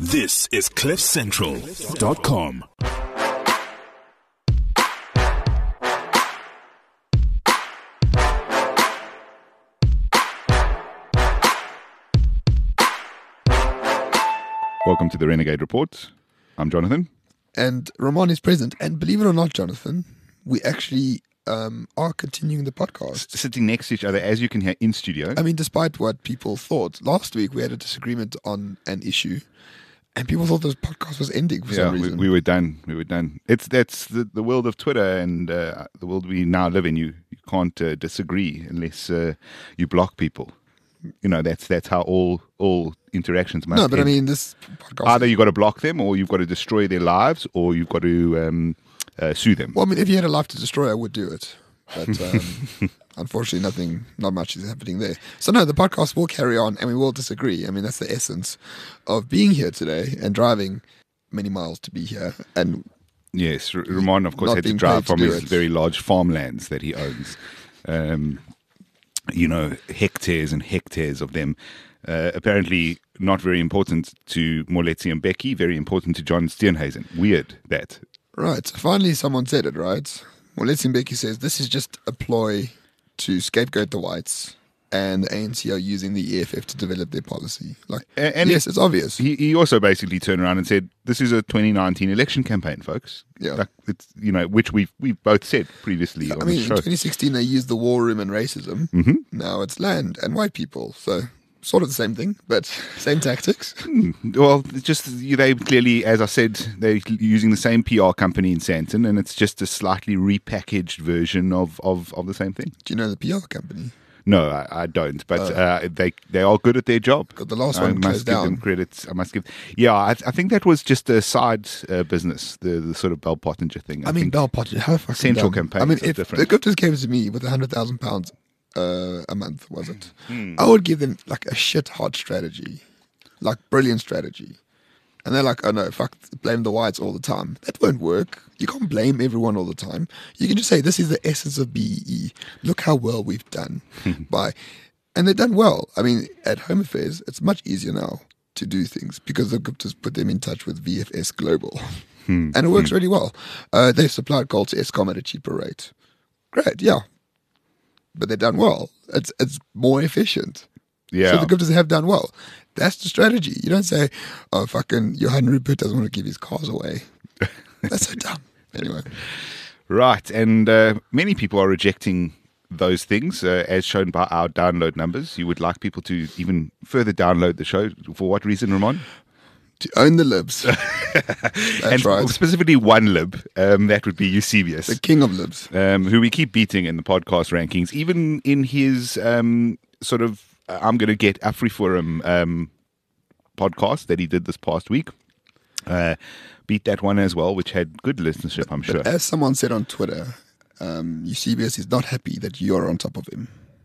This is CliffCentral.com. Welcome to the Renegade Report. I'm Jonathan. And Ramon is present. And believe it or not, Jonathan, we actually are continuing the podcast. Sitting next to each other, as you can hear, in studio. I mean, despite what people thought, last week we had a disagreement on an issue, and people thought this podcast was ending for some reason. We were done. That's the world of Twitter and the world we now live in. You can't disagree unless you block people. You know, that's how all interactions must No, but end. I mean, this podcast... Either you've got to block them, or you've got to destroy their lives, or you've got to sue them. Well, I mean, if you had a life to destroy, I would do it. But unfortunately, not much is happening there. So no, the podcast will carry on and we will disagree. I mean, that's the essence of being here today and driving many miles to be here. And yes, Ramon, of course, not had to being drive paid to from do his it. very large farmlands that he owns. Hectares and hectares of them. Apparently not very important to Moletsi and Becky, very important to John Steenhuisen. Weird, that. Right, so finally someone said it, right? Well, Letty Mbeki says this is just a ploy to scapegoat the whites, and the ANC are using the EFF to develop their policy. And yes, it's obvious. He also basically turned around and said, "This is a 2019 election campaign, folks." Yeah. Which we both said previously on I mean, the in show. 2016 they used the war room and racism. Mm-hmm. Now it's land and white people. So sort of the same thing, but same tactics. Well, it's just they clearly, as I said, they're using the same PR company in Santon, and it's just a slightly repackaged version of the same thing. Do you know the PR company? No, I don't. But they are good at their job. Got the last I one must closed give down. them credit. I must give. Yeah, I think that was just a side business. The sort of Bell Pottinger thing. I mean, think Bell Potter, how fucking Central dumb. campaigns I mean, are if different. the Guptas came to me with £100,000 a month, was it? I would give them like a shit hot strategy, like brilliant strategy. And they're like, oh no, fuck, blame the whites all the time. That won't work. You can't blame everyone all the time. You can just say, this is the essence of BEE. Look how well we've done. And they've done well. I mean, at Home Affairs, it's much easier now to do things because the Guptas put them in touch with VFS Global. And it works really well. They've supplied coal to Eskom at a cheaper rate. Great, yeah. But they've done well. It's more efficient. Yeah. So the Guptas have done well. That's the strategy. You don't say, oh, fucking Johan Rupert doesn't want to give his cars away. That's so dumb. Anyway. Right, and many people are rejecting those things, as shown by our download numbers. You would like people to even further download the show. For what reason, Ramon? To own the libs. That's And right. specifically one lib, that would be Eusebius. The king of libs. Who we keep beating in the podcast rankings, even in his sort of I'm going to get Afriforum podcast that he did this past week. Beat that one as well, which had good listenership, I'm sure. But as someone said on Twitter, Eusebius is not happy that you're on top of him.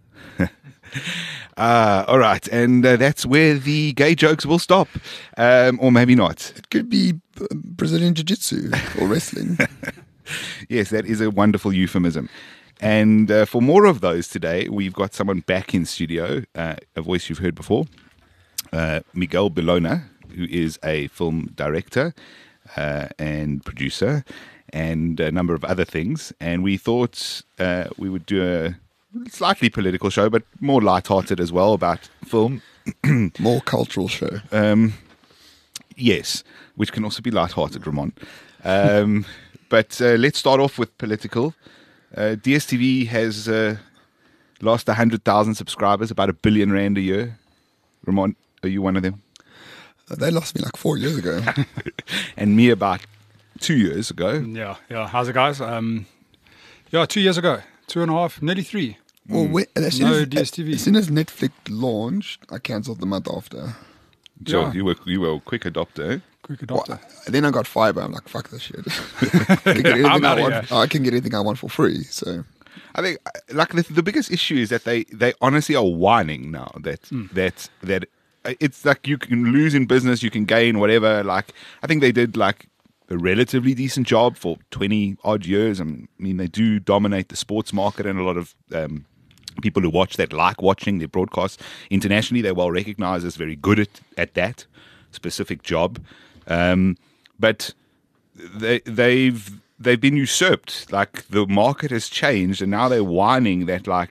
All right, and that's where the gay jokes will stop, or maybe not. It could be Brazilian Jiu-Jitsu or wrestling. Yes, that is a wonderful euphemism. And for more of those today, we've got someone back in studio, a voice you've heard before, Miguel Bologna, who is a film director and producer and a number of other things. And we thought we would do a slightly political show, but more lighthearted as well, about film. More cultural show. Yes, which can also be lighthearted, Ramon. But let's start off with political. DSTV has lost 100,000 subscribers, about R1 billion a year. Ramon, are you one of them? They lost me like 4 years ago. And me about 2 years ago. Yeah. How's it, guys? 2 years ago, 2.5, nearly 3. Well, as soon No as, DSTV. As soon as Netflix launched, I cancelled the month after. So Yeah. you were a quick adopter. Eh? Quick Well, adopter. then I got fiber. I'm like, fuck this shit. I can get anything I'm I outta want. here. I can get anything I want for free. So I think like the biggest issue is that they honestly are whining now that it's like you can lose in business, you can gain whatever. Like I think they did like a relatively decent job for 20 odd years. I mean, they do dominate the sports market, and a lot of people who watch that like watching their broadcasts internationally. They're well recognized as very good at that. specific job, but they've been usurped. Like the market has changed, and now they're whining that like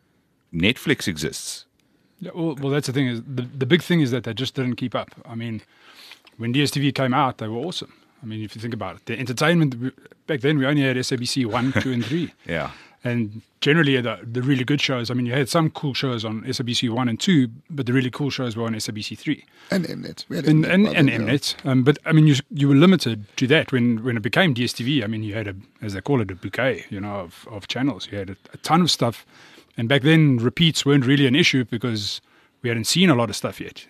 Netflix exists. Yeah, well, that's the thing. Is the big thing is that they just didn't keep up. I mean, when DSTV came out, they were awesome. I mean, if you think about it, the entertainment back then, we only had SABC 1, 2, and 3. Yeah. And generally, the really good shows, I mean, you had some cool shows on SABC 1 and 2, but the really cool shows were on SABC 3. And Mnet. We had And by then, yeah. Mnet. But, I mean, you were limited to that. When it became DSTV, I mean, you had, as they call it, a bouquet, of channels. You had a ton of stuff. And back then, repeats weren't really an issue because we hadn't seen a lot of stuff yet,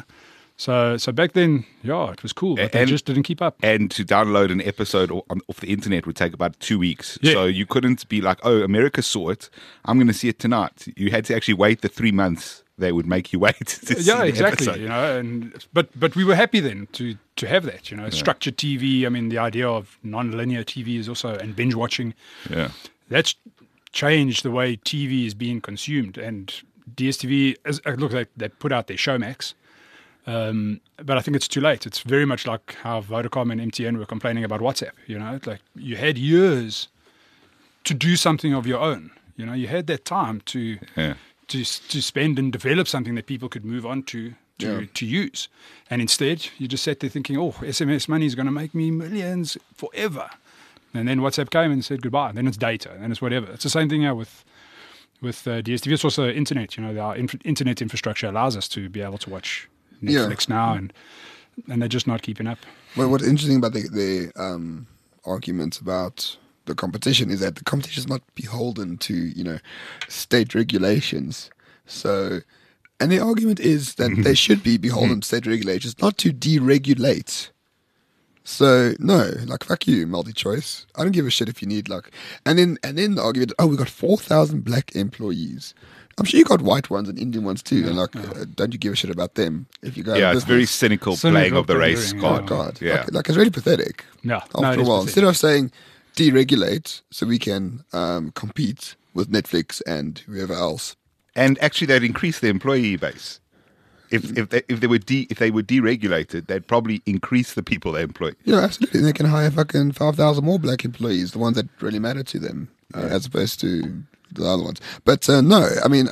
So back then, yeah, it was cool, but they just didn't keep up. And to download an episode off the internet would take about 2 weeks. Yeah. So you couldn't be like, oh, America saw it, I'm going to see it tonight. You had to actually wait the 3 months they would make you wait to see the exactly. episode. But we were happy then to have that. Structured TV. I mean, the idea of non-linear TV is also, and binge watching. Yeah. That's changed the way TV is being consumed. And DSTV, look, they put out their Showmax. But I think it's too late. It's very much like how Vodacom and MTN were complaining about WhatsApp. Like you had years to do something of your own. You had that time to spend and develop something that people could move on to use. And instead, you just sat there thinking, oh, SMS money is going to make me millions forever. And then WhatsApp came and said goodbye. And then it's data, and then it's whatever. It's the same thing now with DSTV. It's also internet. Our internet infrastructure allows us to be able to watch Netflix now, and they're just not keeping up. Well, what's interesting about the arguments about the competition is that the competition is not beholden to state regulations. So, and the argument is that they should be beholden to state regulations, not to deregulate. So no, like fuck you, multi-choice. I don't give a shit if you need and then the argument. Oh, we got 4,000 black employees. I'm sure you got white ones and Indian ones too. And don't you give a shit about them if you go? Yeah, it's very cynical playing of the race card. Oh God, Yeah. like it's really pathetic. Yeah, After a while, instead of saying deregulate so we can compete with Netflix and whoever else. And actually, they'd increase the employee base. If they were deregulated, they'd probably increase the people they employ. Yeah, absolutely. And they can hire fucking 5,000 more black employees, the ones that really matter to them, as opposed to the other ones. But no, I mean,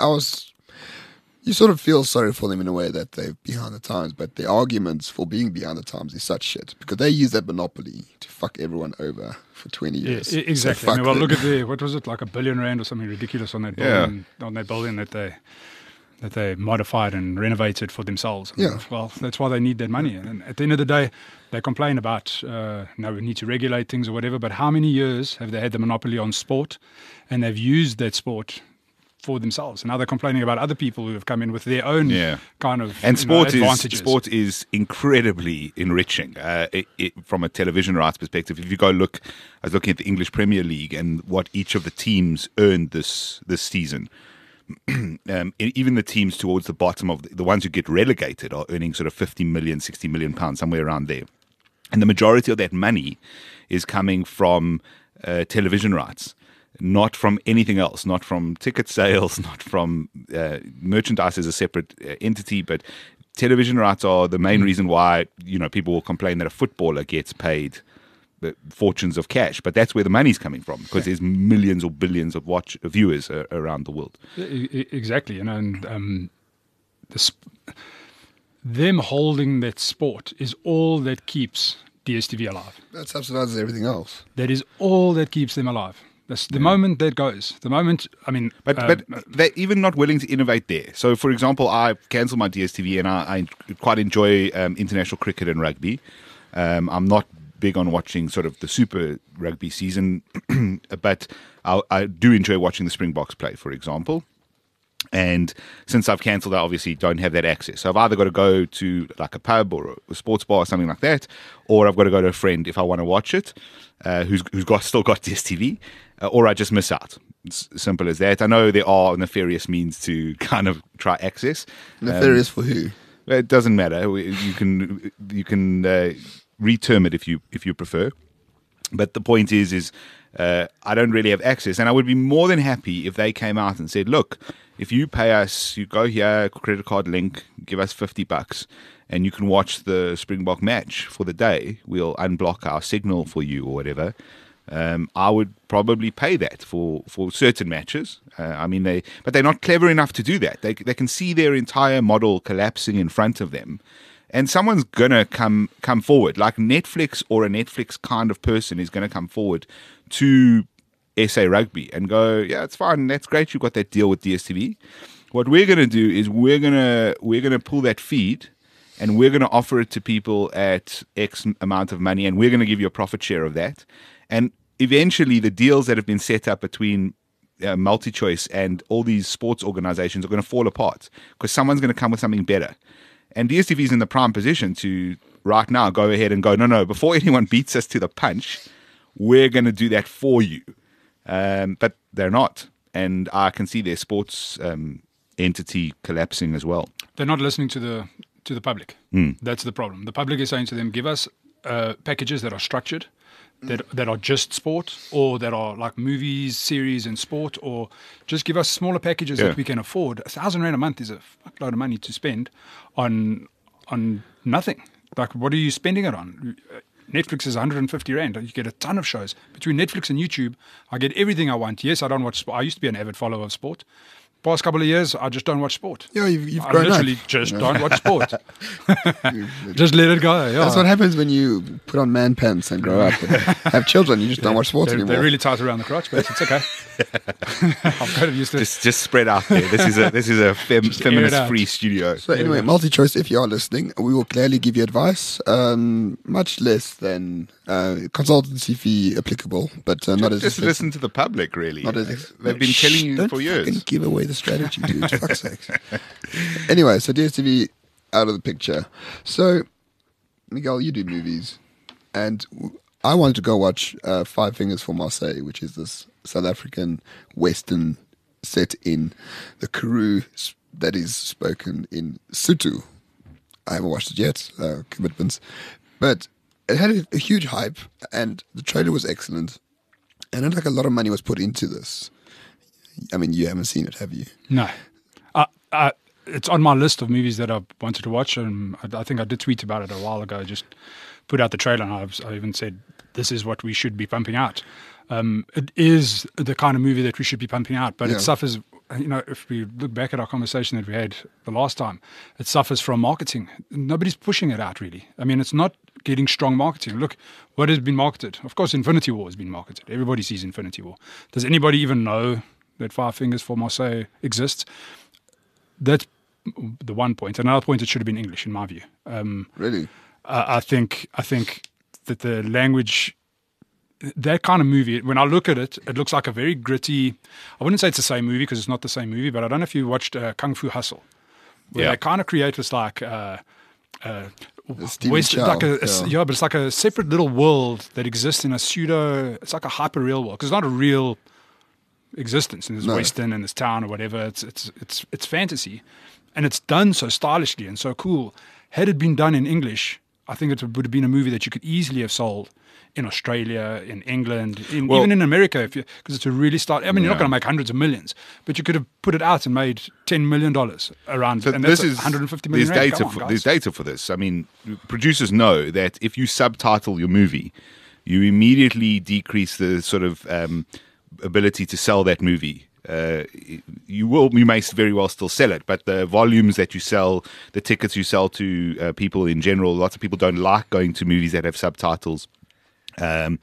you sort of feel sorry for them in a way that they're behind the times, but their arguments for being behind the times is such shit because they use that monopoly to fuck everyone over for 20 years. Yeah, exactly. So Look at what was it, like $1 billion or something ridiculous on that building, that they modified and renovated for themselves. Yeah. Well, that's why they need that money. And at the end of the day, they complain about, we need to regulate things or whatever, but how many years have they had the monopoly on sport and they've used that sport for themselves? And now they're complaining about other people who have come in with their own kind of advantages. Sport is incredibly enriching from a television rights perspective. If you go look, I was looking at the English Premier League and what each of the teams earned this season. Even the teams towards the bottom of the ones who get relegated are earning sort of 50 million, 60 million pounds, somewhere around there. And the majority of that money is coming from television rights, not from anything else, not from ticket sales, not from merchandise as a separate entity, but television rights are the main reason why people will complain that a footballer gets paid fortunes of cash, but that's where the money's coming from because there's millions or billions of viewers around the world. Exactly, and them holding that sport is all that keeps DSTV alive. That subsidizes everything else. That is all that keeps them alive. That's the moment that goes. The moment, I mean, but they're even not willing to innovate there. So, for example, I cancelled my DSTV, and I quite enjoy international cricket and rugby. I'm not big on watching sort of the Super Rugby season, but I do enjoy watching the Springboks play, for example. And since I've cancelled, I obviously don't have that access. So I've either got to go to like a pub or a sports bar or something like that, or I've got to go to a friend if I want to watch it, who's still got DSTV, or I just miss out. It's simple as that. I know there are nefarious means to kind of try access. Nefarious for who? It doesn't matter. You can reterm it if you prefer. But the point is I don't really have access, and I would be more than happy if they came out and said, look, if you pay us, you go here, credit card link, give us $50, and you can watch the Springbok match for the day. We'll unblock our signal for you or whatever. I would probably pay that for certain matches. But they're not clever enough to do that. They can see their entire model collapsing in front of them, and someone's gonna come forward, like Netflix or a Netflix kind of person is gonna come forward to SA Rugby and go, yeah, it's fine, that's great, you've got that deal with DStv. What we're gonna do is we're gonna pull that feed, and we're gonna offer it to people at X amount of money, and we're gonna give you a profit share of that. And eventually, the deals that have been set up between MultiChoice and all these sports organizations are going to fall apart because someone's going to come with something better. And DStv is in the prime position to right now go ahead and go, no, before anyone beats us to the punch, we're going to do that for you. But they're not. And I can see their sports entity collapsing as well. They're not listening to the public. That's the problem. The public is saying to them, give us packages that are structured, that are just sport, or that are like movies, series, and sport, or just give us smaller packages that we can afford. 1,000 rand a month is a fuckload of money to spend on nothing. Like, what are you spending it on? Netflix is 150 rand. You get a ton of shows. Between Netflix and YouTube, I get everything I want. Yes, I don't watch sport. I used to be an avid follower of sport. Past couple of years, I just don't watch sport. Yeah, you've I grown literally up. just don't watch sport. Just let it go. Yeah. That's what happens when you put on man pants and grow up and have children. You just don't watch sports anymore. They're really tight around the crotch, but it's okay. I've got it used to it. Just spread out there. This is a feminist-free studio. So anyway, MultiChoice, if you are listening, we will clearly give you advice, much less than consultancy fee applicable, but not as Just listen to the public, really. Not as They've been telling you for years. Don't give away the strategy, dude. For fuck's sake. Anyway, so DStv out of the picture. So, Miguel, you do movies, and I wanted to go watch Five Fingers for Marseille, which is this South African Western set in the Karoo that is spoken in Sotho. I haven't watched it yet, commitments. But it had a huge hype, and the trailer was excellent. And like a lot of money was put into this. I mean, you haven't seen it, have you? No. It's on my list of movies that I wanted to watch, and I think I did tweet about it a while ago. Just put out the trailer, and I even said, this is what we should be pumping out. It is the kind of movie that we should be pumping out, but it suffers, if we look back at our conversation that we had the last time, it suffers from marketing. Nobody's pushing it out, really. I mean, it's not getting strong marketing. Look, what has been marketed? Of course, Infinity War has been marketed. Everybody sees Infinity War. Does anybody even know that Five Fingers for Marseille exists? That's the one point. Another point, it should have been English, in my view. Really? I think that the language, that kind of movie, when I look at it, it looks like a very gritty, I wouldn't say it's the same movie because it's not the same movie, but I don't know if you watched Kung Fu Hustle, where they kind of create this like Stephen Chow. but it's like a separate little world that exists in a it's like a hyper real world because it's not a real existence in this Western and this town or whatever. It's fantasy, and it's done so stylishly and so cool. Had it been done in English, I think it would have been a movie that you could easily have sold in Australia, in England, even in America, because it's a really style. I mean, you're not going to make hundreds of millions, but you could have put it out and made $10 million around. So and that's this is 150 million. There's data for this. I mean, producers know that if you subtitle your movie, you immediately decrease the sort of ability to sell that movie. You may very well still sell it, but the volumes that you sell, the tickets you sell to people in general, lots of people don't like going to movies that have subtitles. And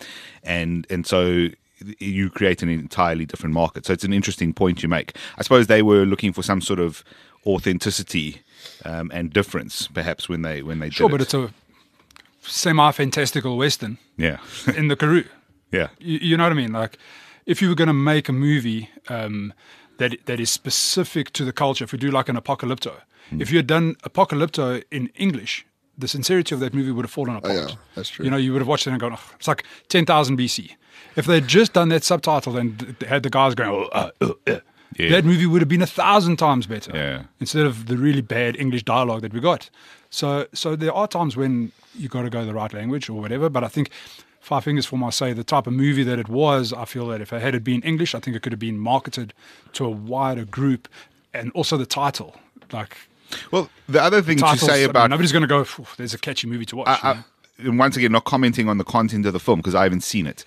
so you create an entirely different market. So it's an interesting point you make. I suppose they were looking for some sort of authenticity and difference, perhaps when they did it. Sure, but it's a semi-fantastical Western. Yeah. In the Karoo. Yeah. You know what I mean? Like, if you were going to make a movie that is specific to the culture, if we do like an Apocalypto, if you had done Apocalypto in English, the sincerity of that movie would have fallen apart. Oh, yeah, that's true. You would have watched it and gone, oh, it's like 10,000 BC. If they had just done that subtitle and had the guys going, that movie would have been 1,000 times better instead of the really bad English dialogue that we got. So there are times when you got to go the right language or whatever, but I think Five Fingers for Marseille, the type of movie that it was, I feel that if it had been English, I think it could have been marketed to a wider group, and also the title, like Well, the other thing Titles, to say I mean, about nobody's going to go, there's a catchy movie to watch. and once again, not commenting on the content of the film because I haven't seen it.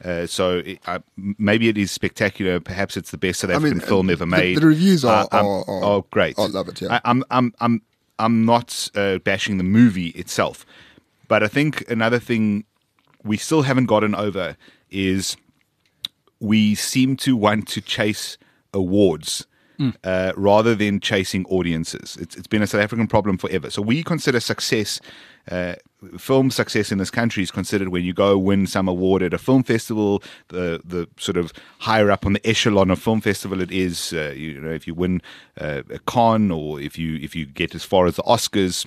Maybe it is spectacular. Perhaps it's the best South African film ever made. The reviews are great. I love it. Yeah, I'm not bashing the movie itself, but I think another thing we still haven't gotten over is we seem to want to chase awards rather than chasing audiences. It's been a South African problem forever. So we consider success. Film success in this country is considered when you go win some award at a film festival. The sort of higher up on the echelon of film festival it is. If you win a Cannes or if you get as far as the Oscars,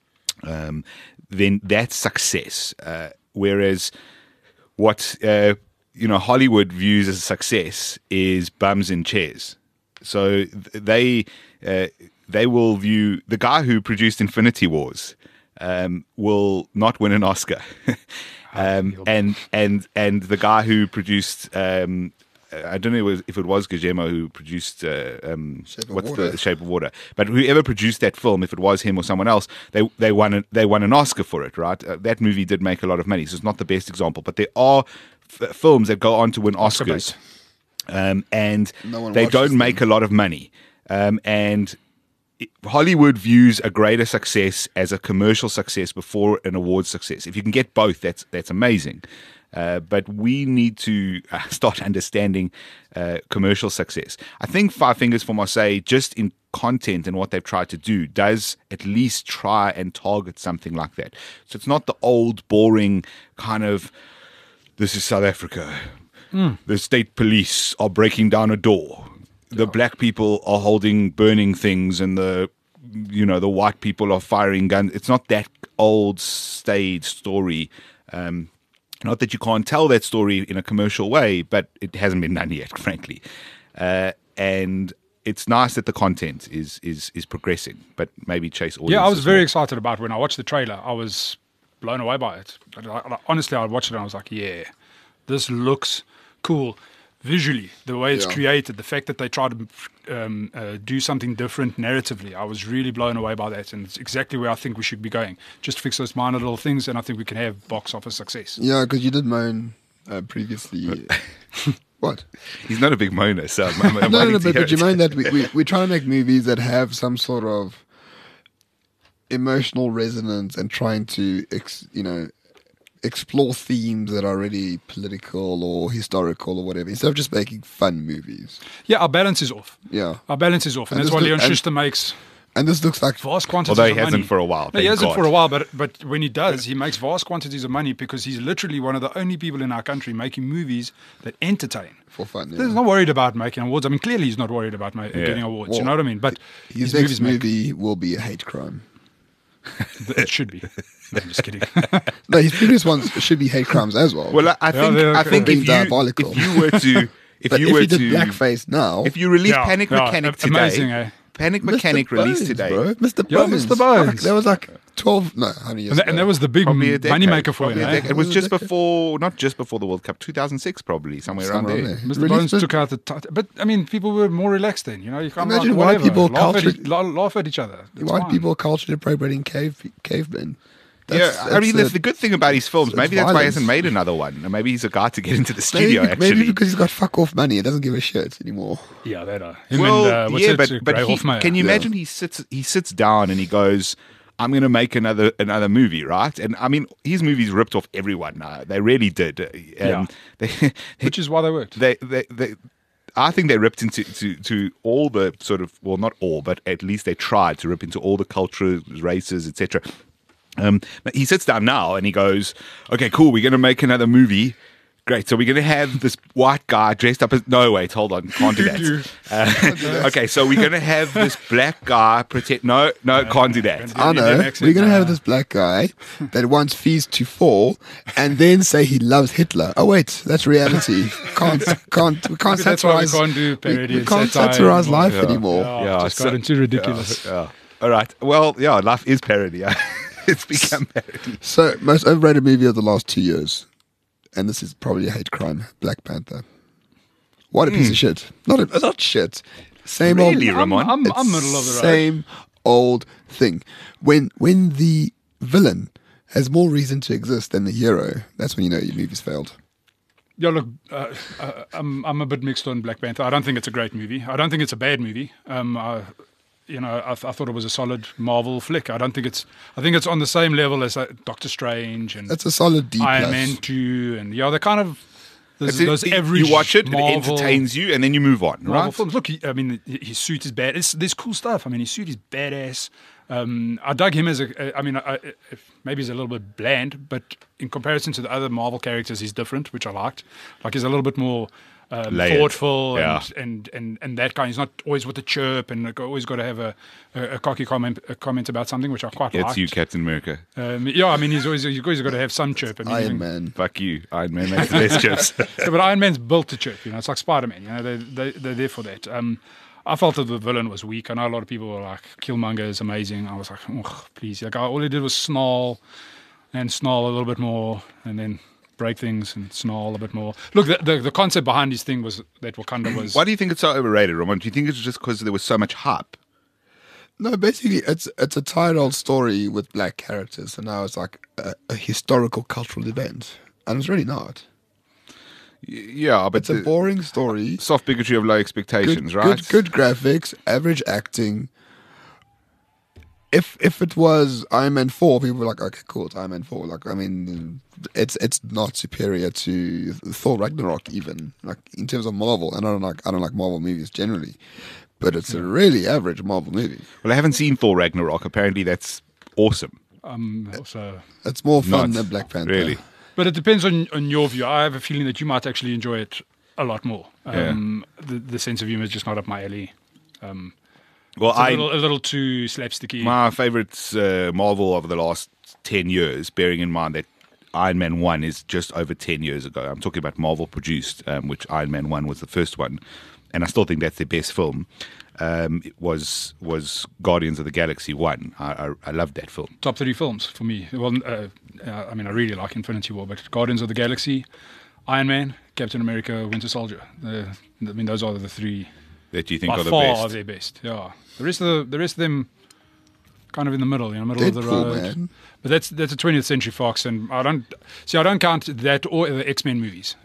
then that's success. Whereas what Hollywood views as success is bums in chairs. So they will view the guy who produced Infinity Wars. Will not win an Oscar, and the guy who produced I don't know if it was Guillermo who produced the Shape of Water, but whoever produced that film, if it was him or someone else, they won an Oscar for it, right? That movie did make a lot of money, so it's not the best example, but there are films that go on to win Oscars, and they don't make a lot of money, and Hollywood views a greater success as a commercial success before an award success. If you can get both, that's amazing. But we need to start understanding commercial success. I think Five Fingers for Marseille, just in content and what they've tried to do, does at least try and target something like that. So it's not the old, boring kind of, this is South Africa. The state police are breaking down a door. The black people are holding burning things and the white people are firing guns. It's not that old stage story. Not that you can't tell that story in a commercial way, but it hasn't been done yet, frankly. And it's nice that the content is progressing, but maybe chase audience. Yeah, I was very excited about it. When I watched the trailer, I was blown away by it. Honestly, I watched it and I was like, yeah, this looks cool. Visually, the way it's created, the fact that they try to do something different narratively, I was really blown away by that, and it's exactly where I think we should be going. Just fix those minor little things, and I think we can have box office success. Yeah, because you did moan previously. What? He's not a big moaner, so no, but you moan that we're trying to make movies that have some sort of emotional resonance and trying to, explore themes that are already political or historical or whatever, instead of just making fun movies. Yeah, our balance is off. Yeah. Our balance is off. And that's why Leon Schuster makes And this looks like vast quantities Although of he money. hasn't for a while. No, he hasn't for a while, but when he does, he makes vast quantities of money because he's literally one of the only people in our country making movies that entertain. for fun. He's Yeah. not worried about making awards. I mean, clearly he's not worried about getting awards. Well, you know what I mean? But His movies next movie will be a hate crime. it should be. I'm just kidding. No, his previous ones should be hate crimes as well. Well, I think they're I okay. think Being if diabolical. you were to but if he did blackface now, if you release Yeah, Panic yeah, Mechanic amazing, today, eh? Panic Mechanic Mr. released Bones, today. bro. Mr. Yeah, Bones. Mr. Bones. There was like 12, no, how many years And ago? that was the big Probably a decade. moneymaker for him. Probably a Eh? decade. It was just before, not just before the World Cup, 2006 probably, somewhere around Somewhere there. around there. Mr. Released Bones it. took out the but I mean, people were more relaxed then. You know, you can't Imagine like, white whatever. people laugh at each other. It's White fine. people culturally appropriating cavemen. I mean, that's the good thing about his films. it's Maybe that's why he violence. hasn't made another one. Or maybe he's a guy to get into the studio, Maybe actually. because he's got fuck off money. He doesn't give a shit anymore. Yeah, that are. Him Well, and, what's yeah, it, but Gray he, Hoffmeyer. can you Yeah. imagine he sits down and he goes, I'm going to make another movie, right? And I mean, his movies ripped off everyone now. They really did. Yeah. Which is why they worked. They I think they ripped to all the sort of, well, not all, but at least they tried to rip into all the cultures, races, etc. But he sits down now and he goes, okay, cool, we're going to make another movie. Great. So we're going to have this white guy dressed up as... No, wait, hold on. Can't do that. Okay, so we're going to have this black guy pretend... No, can't do that. I know. Indian We're accent, going to have this black guy that wants fees to fall and then say he loves Hitler. Oh, wait, that's reality. We can't Maybe that's why we satirize. can't do parody We and can't satire satirize anymore. life anymore. Yeah, just got into ridiculous. Yeah. All right. Well, yeah, life is parody. It's become parody. So, most overrated movie of the last 2 years, and this is probably a hate crime, Black Panther. What a piece of shit. Not shit. Same Really, old. Ramon? I'm It's middle of the road. Same old thing. When the villain has more reason to exist than the hero, that's when you know your movie's failed. Yeah, look, I'm a bit mixed on Black Panther. I don't think it's a great movie. I don't think it's a bad movie. I thought it was a solid Marvel flick. I think it's on the same level as Doctor Strange and It's a solid D+. Iron Man 2, and they're kind of those average. You watch it, Marvel, it entertains you, and then you move on, Marvel right? films. Look, his suit is bad. There's cool stuff. I mean, his suit is badass. I dug him as maybe he's a little bit bland, but in comparison to the other Marvel characters, he's different, which I liked. Like he's a little bit more Layered. thoughtful Yeah. and that kind. He's not always with the chirp and always got to have a cocky comment about something, which I quite It's liked. you, Captain America. He's always got to have some chirp. I mean, Iron Man. Fuck you, Iron Man makes the best chips. Yeah, but Iron Man's built to chirp. It's like Spider-Man. They're there for that. I felt that the villain was weak. I know a lot of people were like, Killmonger is amazing. I was like, oh, please. Like, all he did was snarl a little bit more and then break things and snarl a bit more. Look, the concept behind his thing was that Wakanda was... Why do you think it's so overrated, Roman? Do you think it's just because there was so much hype? No, basically, it's a tired old story with black characters, and now it's like a historical cultural event, and it's really not. Yeah, but It's a boring story. soft bigotry of low expectations, right? Good graphics, average acting. If it was Iron Man 4, people were like, okay, cool, it's Iron Man 4. Like, I mean, it's not superior to Thor Ragnarok even, like in terms of Marvel. And I don't like Marvel movies generally, but it's a really average Marvel movie. Well, I haven't seen Thor Ragnarok. Apparently, that's awesome. also... It's more fun Not than Black Panther. really. But it depends on your view. I have a feeling that you might actually enjoy it a lot more. The sense of humor is just not up my alley. Well, It's a little too slapsticky. my favorite Marvel of the last 10 years, bearing in mind that Iron Man 1 is just over 10 years ago. I'm talking about Marvel produced, which Iron Man 1 was the first one. And I still think that's their best film. It was Guardians of the Galaxy 1. I loved that film. Top 3 films for me. Well, I really like Infinity War, but Guardians of the Galaxy, Iron Man, Captain America, Winter Soldier. Those are the 3 That you think by are the far best. are their best. Yeah, the rest of them kind of in the middle, middle of the Deadpool, road. man. But that's a 20th Century Fox, and I don't count that or the X-Men movies.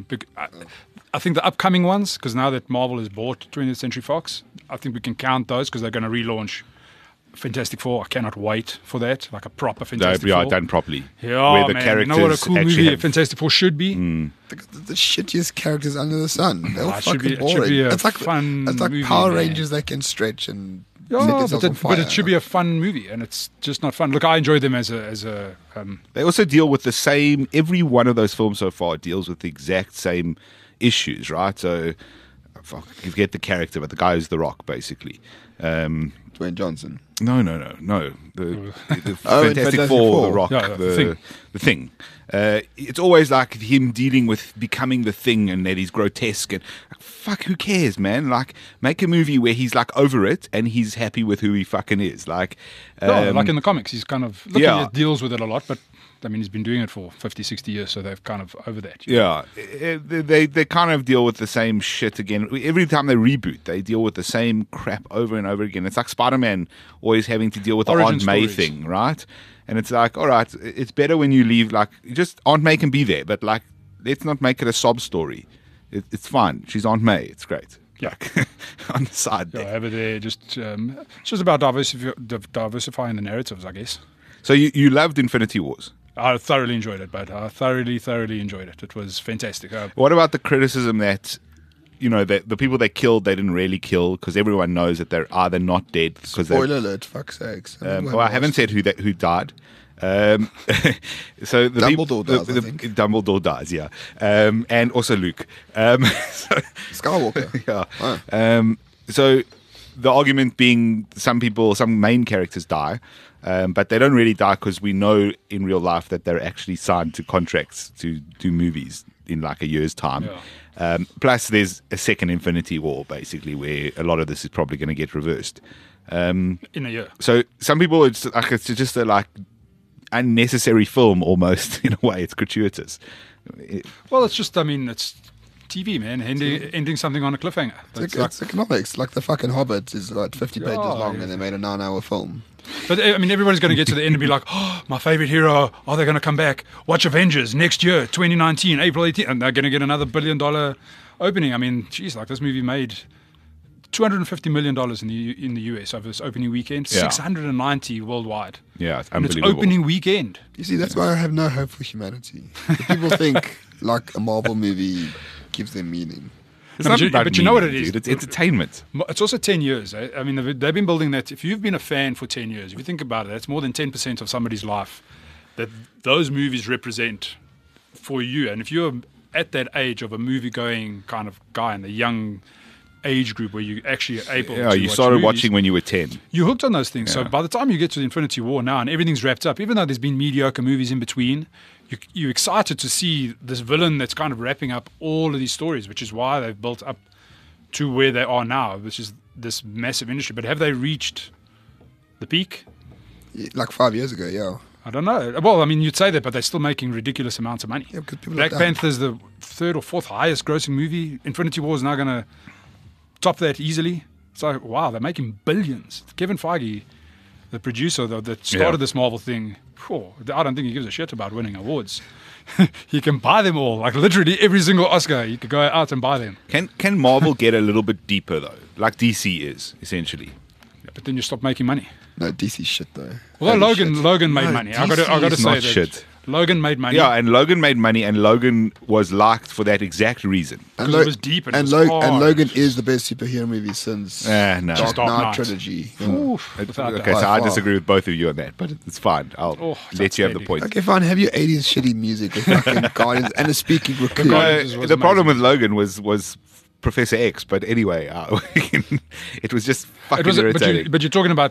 I think the upcoming ones, because now that Marvel has bought 20th Century Fox, I think we can count those because they're going to relaunch Fantastic Four. I cannot wait for that, like a proper Fantastic Four. Done properly. Yeah, Where the man. characters You know what a cool actually movie have- Fantastic Four should be? The shittiest characters under the sun. They're all it should fucking be- it boring. should be a it's like fun It's like movie, Power man. Rangers that can stretch and set Yeah, themselves on but fire. it should be a fun movie, and it's just not fun. Look, I enjoyed them as a They also deal with the same. Every one of those films so far deals with the exact same issues, right? So, you get the character, but the guy is The Rock, basically. Dwayne Johnson. No. The Oh, in Fantastic Fantastic Four, Four. The Rock, Yeah, the Thing. It's always like him dealing with becoming the Thing, and that he's grotesque. And fuck, who cares, man? Like, make a movie where he's like over it and he's happy with who he fucking is. Like, like in the comics, he's kind of he deals with it a lot, but I mean, he's been doing it for 50, 60 years, so they've kind of over that. Yeah, they kind of deal with the same shit again. Every time they reboot, they deal with the same crap over and over again. It's like Spider-Man always having to deal with the Origin Aunt May stories. thing, right? And it's like, all right, it's better when you leave, like, just Aunt May can be there, but like, let's not make it a sob story. It's fine. She's Aunt May. It's great. Yeah. Like, on the side Yeah, there. have it there. It's just about diversifying the narratives, I guess. So you loved Infinity Wars. I thoroughly enjoyed it, but I thoroughly enjoyed it. It was fantastic. What about the criticism that, that the people they killed, they didn't really kill because everyone knows that they're either not dead because they. Spoiler alert, fuck's sakes. Well, I haven't said who died. So the Dumbledore does, I think. Dumbledore dies, yeah, and also Luke. So, Skywalker. yeah. Wow. So the argument being, some main characters die, but they don't really die because we know in real life that they're actually signed to contracts to do movies in like a year's time. Yeah. Plus, there's a second Infinity War, basically, where a lot of this is probably going to get reversed. In a year. So some people, it's just a like unnecessary film almost in a way. It's gratuitous. Well, it's just, I mean, it's TV, man. Ending something on a cliffhanger. It's economics. Like the fucking Hobbit is like 50 pages long, and they made a 9-hour film. But I mean, everybody's going to get to the end and be like, "Oh, my favorite hero. Are they going to come back? Watch Avengers next year, 2019, April 18th, and they're going to get another $1 billion opening." I mean, geez, like this movie made $250 million in the US over this opening weekend, 690 worldwide. Yeah, it's And unbelievable. it's opening weekend. You see, that's why I have no hope for humanity. People think like a Marvel movie gives them meaning. It's No, not but you- about but you know what meaning, it is? dude. It's entertainment. It's also 10 years. Eh? I mean, they've been building that. If you've been a fan for 10 years, if you think about it, that's more than 10% of somebody's life that those movies represent for you. And if you're at that age of a movie-going kind of guy in the young age group where you actually are able Yeah, to you watch started movies, watching when you were 10. you're hooked on those things. So Yeah. by the time you get to the Infinity War now and everything's wrapped up, even though there's been mediocre movies in between, you're excited to see this villain that's kind of wrapping up all of these stories, which is why they've built up to where they are now, which is this massive industry. But have they reached the peak? Like 5 years ago, yeah. I don't know. Well, I mean, you'd say that, but they're still making ridiculous amounts of money. Yeah, because people Black are dumb. Panther's the third or fourth highest grossing movie. Infinity War is now going to top that easily. It's like, wow, they're making billions. Kevin Feige, the producer that started this Marvel thing, I don't think he gives a shit about winning awards. He can buy them all. Like literally every single Oscar, you could go out and buy them. Can Marvel get a little bit deeper though, like DC is essentially? Yeah, but then you stop making money. No, DC shit though. Although Holy shit. Logan made No, money. I got to DC is say not that shit. Logan made money. Yeah, and Logan made money, and Logan was liked for that exact reason. And Because it was deep and it was and hard. Logan is the best superhero movie since No. Dark Dark Knight Knight. trilogy. Yeah. Oof, without Okay, doubt. so I far. disagree with both of you on that, but it's fine. I'll Oh, it's let you have the outstanding. point. Okay, fine. Have your 80s shitty music with fucking Guardians and a speaking raccoon. Guardians was The problem amazing. with Logan was Professor X, but anyway, it was just fucking irritating. But you're talking about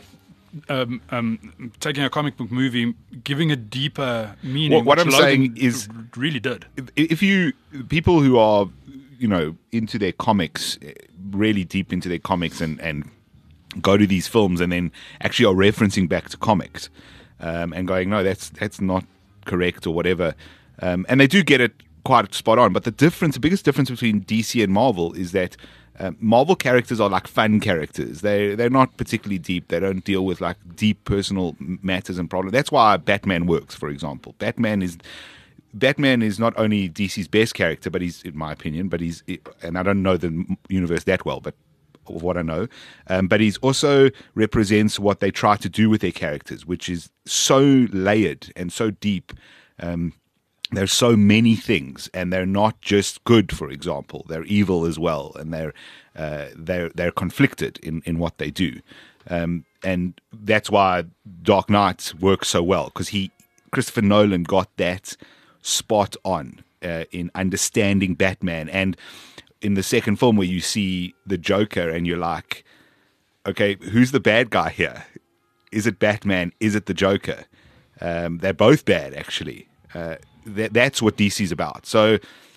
taking a comic book movie, giving it deeper meaning. What which I'm Logan saying is- really did. If you people who are into their comics, really deep into their comics, and go to these films and then actually are referencing back to comics and going, no, that's not correct or whatever, and they do get it quite spot on. But the biggest difference between DC and Marvel is that Marvel characters are like fun characters. They're not particularly deep. They don't deal with like deep personal matters and problems. That's why Batman works, for example. Batman is not only DC's best character, but he's, in my opinion, and I don't know the universe that well, but of what I know, but he's also represents what they try to do with their characters, which is so layered and so deep. There's so many things, and they're not just good. For example, they're evil as well, and they're conflicted in what they do, and that's why Dark Knight works so well, because Christopher Nolan got that spot on in understanding Batman. And in the second film, where you see the Joker, and you're like, okay, who's the bad guy here? Is it Batman? Is it the Joker? They're both bad, actually. That's what DC's about. So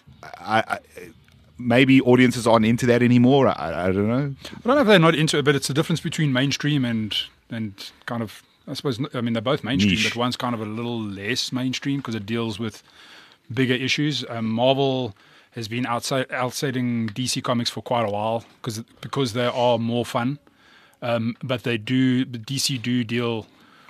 I maybe audiences aren't into that anymore. I don't know. I don't know if they're not into it, but it's the difference between mainstream and kind of, I suppose, I mean, they're both mainstream, Niche. but one's kind of a little less mainstream because it deals with bigger issues. Marvel has been outselling DC Comics for quite a while because they are more fun. But DC do deal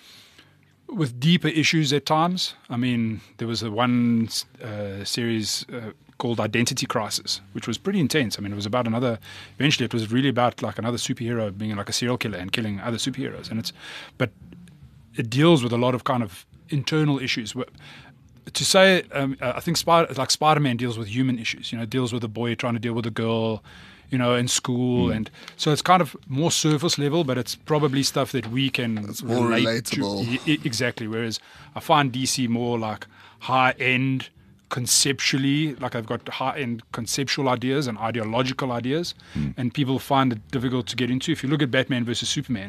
with deeper issues at times. I mean, there was one series called Identity Crisis, which was pretty intense. I mean, it was about eventually it was really about like another superhero being like a serial killer and killing other superheroes. But it deals with a lot of kind of internal issues. To say, I think Spider-Man deals with human issues, deals with a boy trying to deal with a girl, in school. And so it's kind of more surface level, but it's probably stuff that we can It's more relate relatable. to. Exactly. Whereas I find DC more like high-end conceptually, like they've got high-end conceptual ideas and ideological ideas, and people find it difficult to get into. If you look at Batman versus Superman,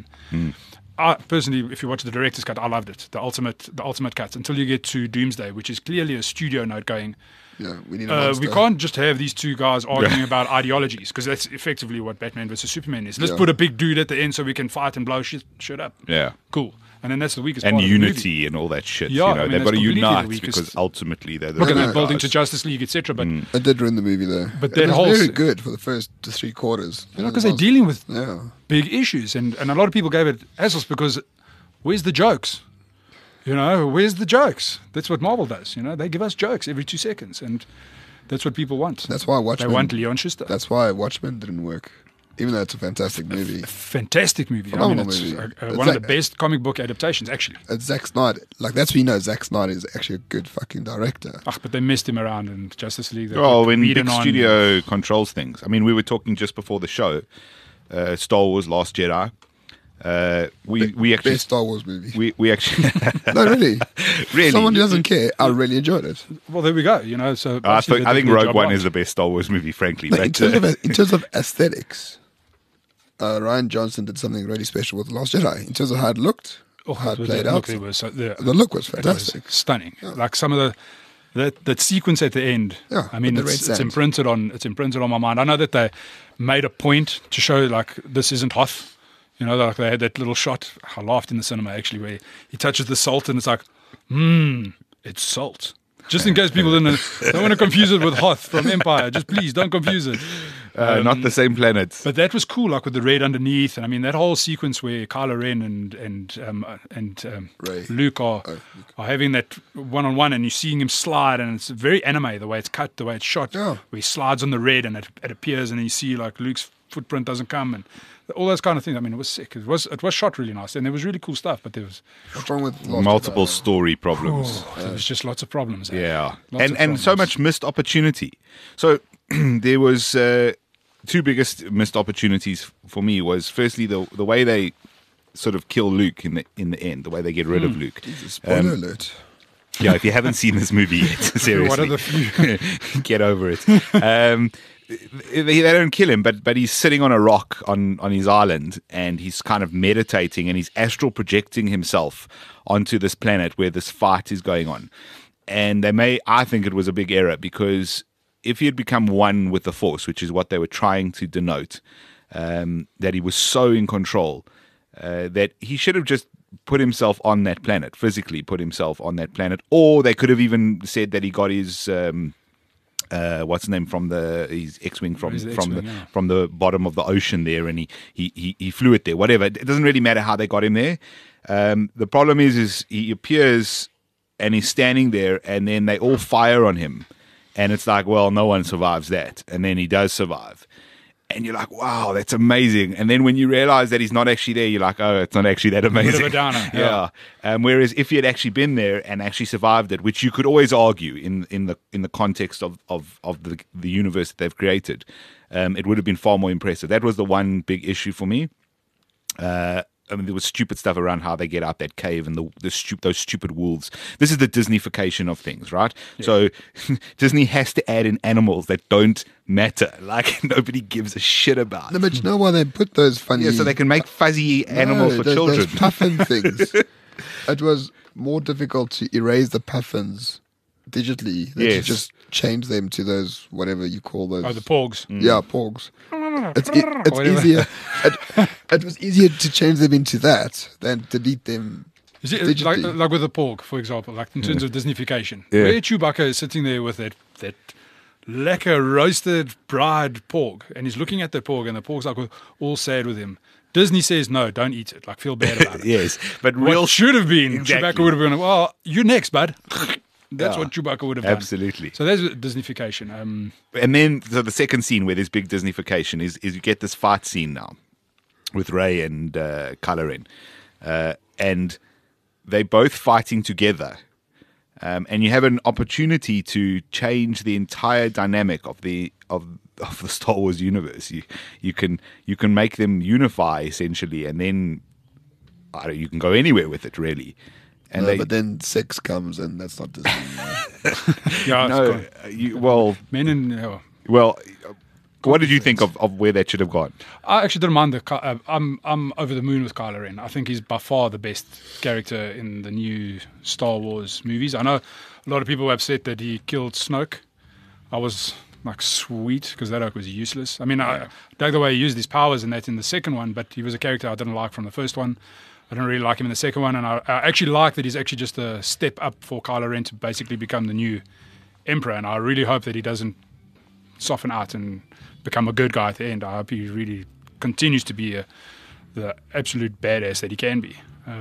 I personally, if you watch the director's cut, I loved it. The ultimate cut, until you get to Doomsday, which is clearly a studio note going, Yeah, we need a monster. we can't just have these two guys arguing about ideologies, because that's effectively what Batman versus Superman is. Let's Yeah. put a big dude at the end so we can fight and blow shit up. Yeah. Cool. And then that's the weakest And part of the movie. unity and all that shit. Yeah, you know, I mean, they've got that's to completely the unite weakest. because ultimately they're the Look at good that building to guys. Justice League, etc. But It did ruin the movie though. But it that was whole very s- good for the first 3 quarters. because they're dealing with Yeah. big issues, and a lot of people gave it hassles because where's the jokes? You know, where's the jokes? That's what Marvel does. You know, they give us jokes every 2 seconds, and that's what people want. That's why They Watchmen. want Leon Schuster. That's why Watchmen didn't work, even though it's a fantastic movie. Fantastic movie. Phenomenal it's movie. It's one of like- the best comic book adaptations, actually. It's Zack Snyder. Like that's when you know Zack Snyder is actually a good fucking director. But they messed him around in Justice League. They Oh, put when Whedon big on. studio controls things. I mean, we were talking just before the show, Star Wars: Last Jedi. We actually Best Star Wars movie. we actually No, really. really. Someone who doesn't care, I really enjoyed it. Well, there we go. You know, so I obviously think, they I did think their Rogue job One right. is the best Star Wars movie, frankly. No, But, in terms of aesthetics, Ryan Johnson did something really special with The Last Jedi. In terms of how it looked, how it played out. Look, it was, The look was it was fantastic. stunning. Like some of that sequence at the end. Yeah, I mean, with the red it's sand. imprinted on my mind. I know that they made a point to show like this isn't Hoth. You know, like they had that little shot. I laughed in the cinema actually, where he touches the salt and it's like, it's salt. Just in case people don't want to confuse it with Hoth from Empire. Just please don't confuse it. not the same planet. But that was cool, like with the red underneath, and I mean that whole sequence where Kylo Ren and Rey. Luke are having that one-on-one, and you're seeing him slide, and it's very anime the way it's cut, the way it's shot. Yeah. Where he slides on the red, and it appears, and then you see like Luke's footprint doesn't come, and all those kind of things. I mean, it was sick. It was shot really nice, and there was really cool stuff, but there was What's wrong with Last Multiple Jedi? story problems. there was just lots of problems. Yeah, Lots of and so problems. much missed opportunity. So there was two biggest missed opportunities for me was firstly the way they sort of kill Luke in the end, the way they get rid of Luke. Spoiler alert. Yeah, if you haven't seen this movie yet, seriously, What are the few? get over it. They don't kill him, but he's sitting on a rock on his island, and he's kind of meditating, and he's astral projecting himself onto this planet where this fight is going on. And I think it was a big error, because if he had become one with the Force, which is what they were trying to denote, that he was so in control, that he should have just put himself on that planet, physically put himself on that planet, or they could have even said that he got his what's the name from his X-wing His X-wing, yeah. from the bottom of the ocean there, and he flew it there. Whatever, it doesn't really matter how they got him there. The problem is he appears and he's standing there, and then they all fire on him, and it's like, well, no one survives that, and then he does survive. And you're like, wow, that's amazing. And then when you realize that he's not actually there, you're like, oh, it's not actually that amazing. Bit of a downer, yeah. Whereas if he had actually been there and actually survived it, which you could always argue in the context of the universe that they've created, it would have been far more impressive. That was the one big issue for me. I mean, there was stupid stuff around how they get out that cave and those stupid wolves. This is the Disneyfication of things, right? Yeah. So Disney has to add in animals that don't matter, like nobody gives a shit about. No, but you know why they put those funny... Yeah, so they can make fuzzy animals for children. Those puffin things. It was more difficult to erase the puffins digitally than to just change them to those, whatever you call those. Oh, the porgs. Yeah, porgs. It's easier. It was easier to change them into that than delete them. Is it digitally. like with the porg, for example, like in terms of Disneyfication, Yeah. where Chewbacca is sitting there with that lekker roasted bride porg, and he's looking at the porg, and the porg's like all sad with him. Disney says no, don't eat it. Like feel bad about it. Yes, but What should have been Exactly. Chewbacca would have been, well, you next, bud. That's Yeah. what Chewbacca would have done. Absolutely. So there's Disneyfication. And then, so the second scene where there's big Disneyfication is you get this fight scene now with Rey and Kylo Ren, and they both fighting together, and you have an opportunity to change the entire dynamic of the Star Wars universe. You can make them unify essentially, and then you can go anywhere with it really. And No, but then sex comes, and that's not Disney. Yeah, no, men and well. What did you think of where that should have gone? I actually didn't mind I'm over the moon with Kylo Ren. I think he's by far the best character in the new Star Wars movies. I know a lot of people were upset that he killed Snoke. I was like, sweet, because that oak was useless. I mean, I dug the way he used his powers and that in the second one, but he was a character I didn't like from the first one. I don't really like him in the second one, and I actually like that he's actually just a step up for Kylo Ren to basically become the new Emperor, and I really hope that he doesn't soften out and become a good guy at the end. I hope he really continues to be the absolute badass that he can be.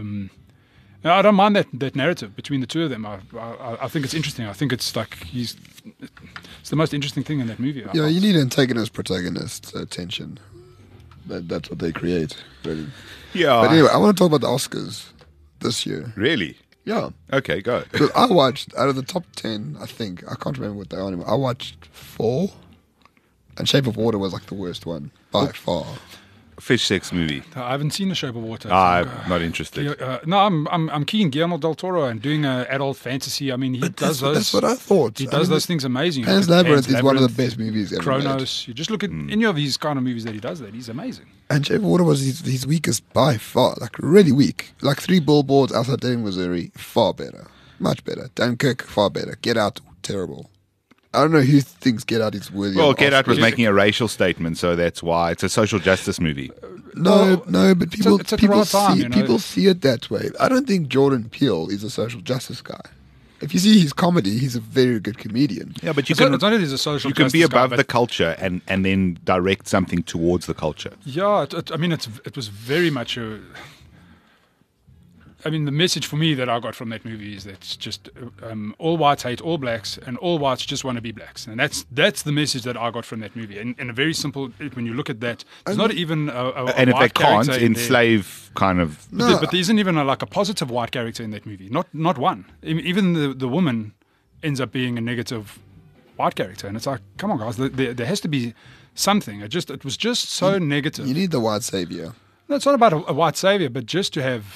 I don't mind that narrative between the two of them. I think it's interesting. I think it's like it's the most interesting thing in that movie. Yeah, you need antagonist protagonist tension. That's what they create, really. Yeah. But anyway, I want to talk about the Oscars this year. Really? Yeah. Okay, go. Because I watched, out of the top 10, I think, I can't remember what they are anymore. I watched 4, and Shape of Water was like the worst one, by far. Fish sex movie. I haven't seen The Shape of Water. I'm not interested. No, I'm keen. Guillermo del Toro and doing adult fantasy. I mean, he does those. That's what I thought. He does those things amazing. Pan's Labyrinth is one of the best movies ever Chronos. You just look at any of these kind of movies that he does. He's amazing. And Shape of Water was his weakest by far, like really weak. Like 3 Billboards Outside Ebbing, Missouri, far better, much better. Dunkirk, far better. Get Out, terrible. I don't know who thinks Get Out is worthy. Well, of Get Out was Oscars. making a racial statement, so that's why it's a social justice movie. No, but people it's at the right time, see you know. people see it that way. I don't think Jordan Peele is a social justice guy. If you see his comedy, he's a very good comedian. Yeah, but It's not that he's a social you can be justice guy, above but- the culture and then direct something towards the culture. Yeah, I mean, it was very much a. I mean, the message for me that I got from that movie is that it's just all whites hate all blacks, and all whites just want to be blacks, and that's the message that I got from that movie. And a very simple, when you look at that, there's not even a And if they white can't, character in there. enslave kind of... No. But there isn't even like a positive white character in that movie. Not one. Even the woman ends up being a negative white character, and it's like, come on, guys, there has to be something. It was just so negative. You need the white savior. No, it's not about a white savior, but just to have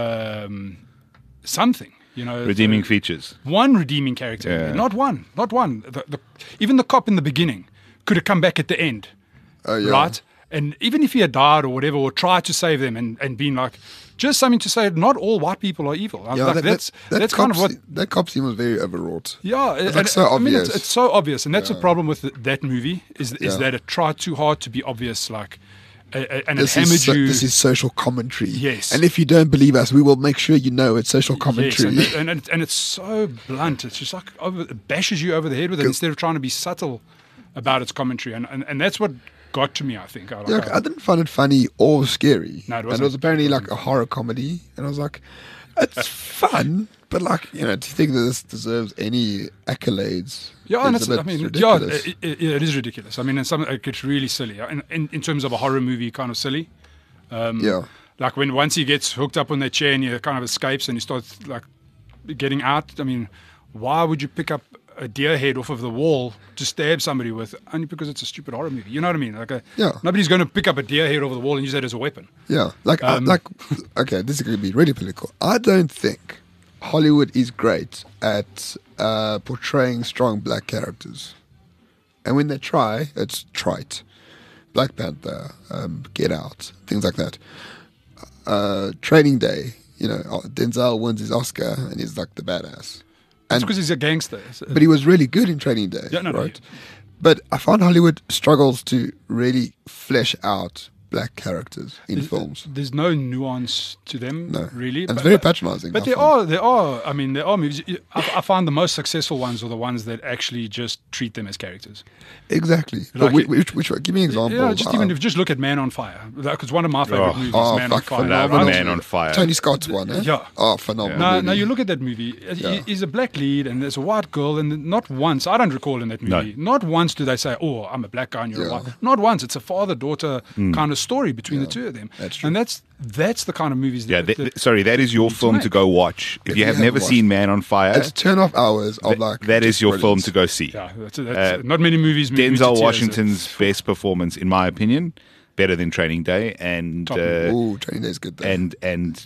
something, you know. redeeming features. One redeeming character. Yeah. Not one. Even the cop in the beginning could have come back at the end, Oh yeah. right? And even if he had died or whatever, or tried to save them and been like, just something to say, not all white people are evil. Yeah, Like, that's kind of what... that cop scene was very overwrought. Yeah, It's like so I mean, obvious. it's so obvious, and that's the problem with that movie is Yeah. that it tried too hard to be obvious, like, and This it hammered is, you. this is social commentary. Yes. And if you don't believe us, we will make sure you know it's social Yes, commentary. and it's so blunt. It's just like it bashes you over the head with it instead of trying to be subtle about its commentary, and that's what got to me. I think. I didn't find it funny or scary. No, it And wasn't. it was apparently like a horror comedy, and I was like, it's fun, but like, you know, to think that this deserves any accolades. Yeah, and is it's, a I bit mean, ridiculous. it is ridiculous. I mean, it gets really silly. In terms of a horror movie, kind of silly. Yeah. Like once he gets hooked up on that chair and he kind of escapes and he starts like getting out. I mean, why would you pick up a deer head off of the wall to stab somebody with? Only because it's a stupid horror movie. You know what I mean? Like Yeah. nobody's going to pick up a deer head over the wall and use that as a weapon. Yeah, like, okay, this is going to be really political. I don't think Hollywood is great at portraying strong black characters, and when they try, it's trite. Black Panther, Get Out, things like that. Training Day, you know, Denzel wins his Oscar and he's like the badass. It's because he's a gangster. But he was really good in Training Day, Yeah, no, right? But I find Hollywood struggles to really flesh out black characters in films. There's no nuance to them, No, really. and it's very patronizing. But I there find. are. I mean, there are movies. I find the most successful ones are the ones that actually just treat them as characters. Exactly. Like But which one? Give me an example. Yeah, just even if you just look at Man on Fire, because one of my favorite movies, oh, Man fuck, on Fire. Love phenomenal. Man on Fire. Tony Scott's one, eh? Yeah. Oh, phenomenal. No, movie. you look at that movie. Yeah. He's a black lead, and there's a white girl, and not once, I don't recall in that movie, not once do they say, "Oh, I'm a black guy and you're a Yeah. white." Not once. It's a father-daughter kind of story between the two of them, That's true. and that's the kind of movies. Yeah, that sorry, that is your film to make. go watch. If you have you never haven't seen Man on Fire, It's turn-off hours of like... that is just your film brilliance. to go see. Yeah, that's not many movies. move me to Denzel tears. Washington's best performance, in my opinion, better than Training Day, and Top Ooh, Training Day's good though. and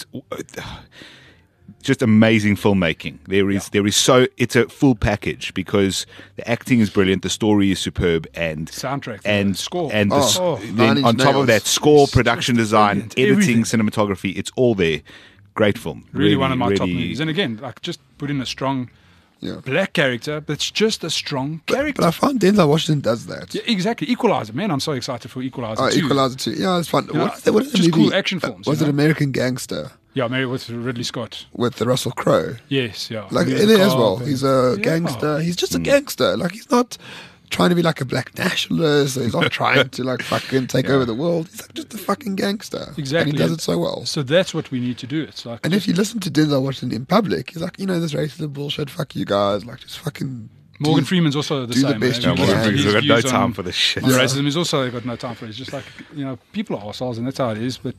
just amazing filmmaking. There is so it's a full package because the acting is brilliant, the story is superb, and Soundtrack, and the score. and Oh, then Nine Inch on top of Nails. that, score, It's production just design, brilliant. editing, Everything. cinematography, it's all there. Great film. Really one of my top really- movies. And again, like just put in a strong Yeah. black character, but it's just a strong character. But I found Denzel Washington does that. Yeah, exactly. Equalizer, man. I'm so excited for Equalizer. Oh, 2. Equalizer 2. Yeah, it's fun. Yeah, What is the just movie? cool action films, Was you it know? American Gangster Yeah, maybe with Ridley Scott. with the Russell Crowe? Yes, yeah. Like He was in a it as cop well. and- He's a Yeah. gangster. He's just a gangster. Like he's not trying to be like a black nationalist. He's not trying to like fucking take over the world. He's like just a fucking gangster. Exactly. And he does it so well. So that's what we need to do. It's like, And if you listen to Denzel Washington in public, he's like, this racism bullshit. Fuck you guys. Like just fucking. Morgan do- Freeman's also the do the same. best man. you Morgan can. Freeman's His got no views time on- for this shit. on Yeah. racism is also got no time for it. It's just like, people are assholes and that's how it is, but,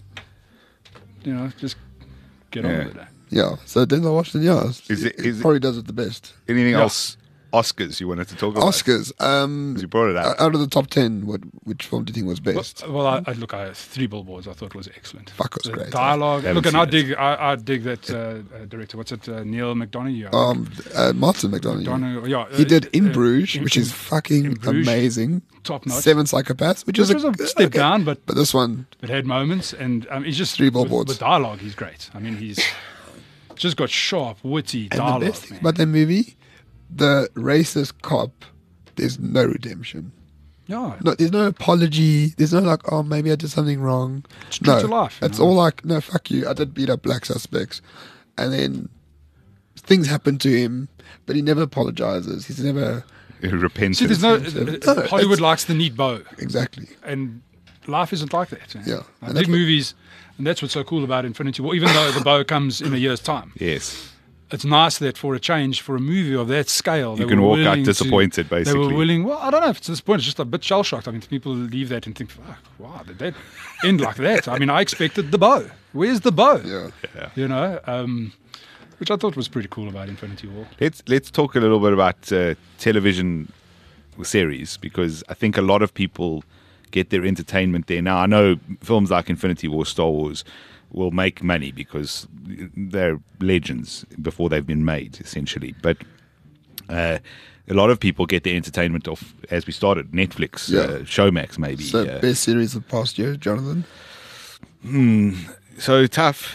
just get on Yeah. with it. Yeah. So Denzel Washington, yeah, Is it- he probably does it the best. Anything Yeah. else? Oscars you wanted to talk about? Oscars. 'Cause you brought it up. Out of the top 10, which film do you think was best? Well, I look at Three Billboards. I thought was excellent. Fuck, it was The great. dialogue. Haven't Look, and seen I dig that director. What's it? Neil McDonough. Martin McDonough. McDonough. Yeah, He did In uh, Bruges, In- which is In fucking Bruges, amazing. top notch. Seven Psychopaths, which Which was was a step down, but But this one, it had moments, and he's just Three with Billboards. dialogue. He's great. I mean, he's just got sharp, witty and dialogue. the best thing man. about that movie, the racist cop, there's no redemption. Yeah, No, there's no apology. There's no like, oh, maybe I did something wrong. It's true to life, you It's know. all like, no, fuck you. I did beat up black suspects, and then things happen to him, but he never apologizes. He's never Repentant. see, there's no. No, Hollywood it's- likes the neat bow, exactly. and life isn't like that. man. Yeah. Like And big that's what- movies, and that's what's so cool about Infinity War. Even though the bow comes in a year's time, Yes. it's nice that for a change, for a movie of that scale, You they can were walk out willing to- disappointed, They basically. were willing. Well, I don't know if it's this point. It's just a bit shell shocked. I mean, people leave that and think, "Fuck, wow, did that end like that?" I mean, I expected the bow. Where's the bow? Yeah. Which I thought was pretty cool about Infinity War. Let's talk a little bit about television series, because I think a lot of people get their entertainment there. Now, I know films like Infinity War, Star Wars will make money because they're legends before they've been made, essentially. But a lot of people get their entertainment off, as we started, Netflix, Yeah. Showmax maybe. So best series of the past year, Jonathan. So tough.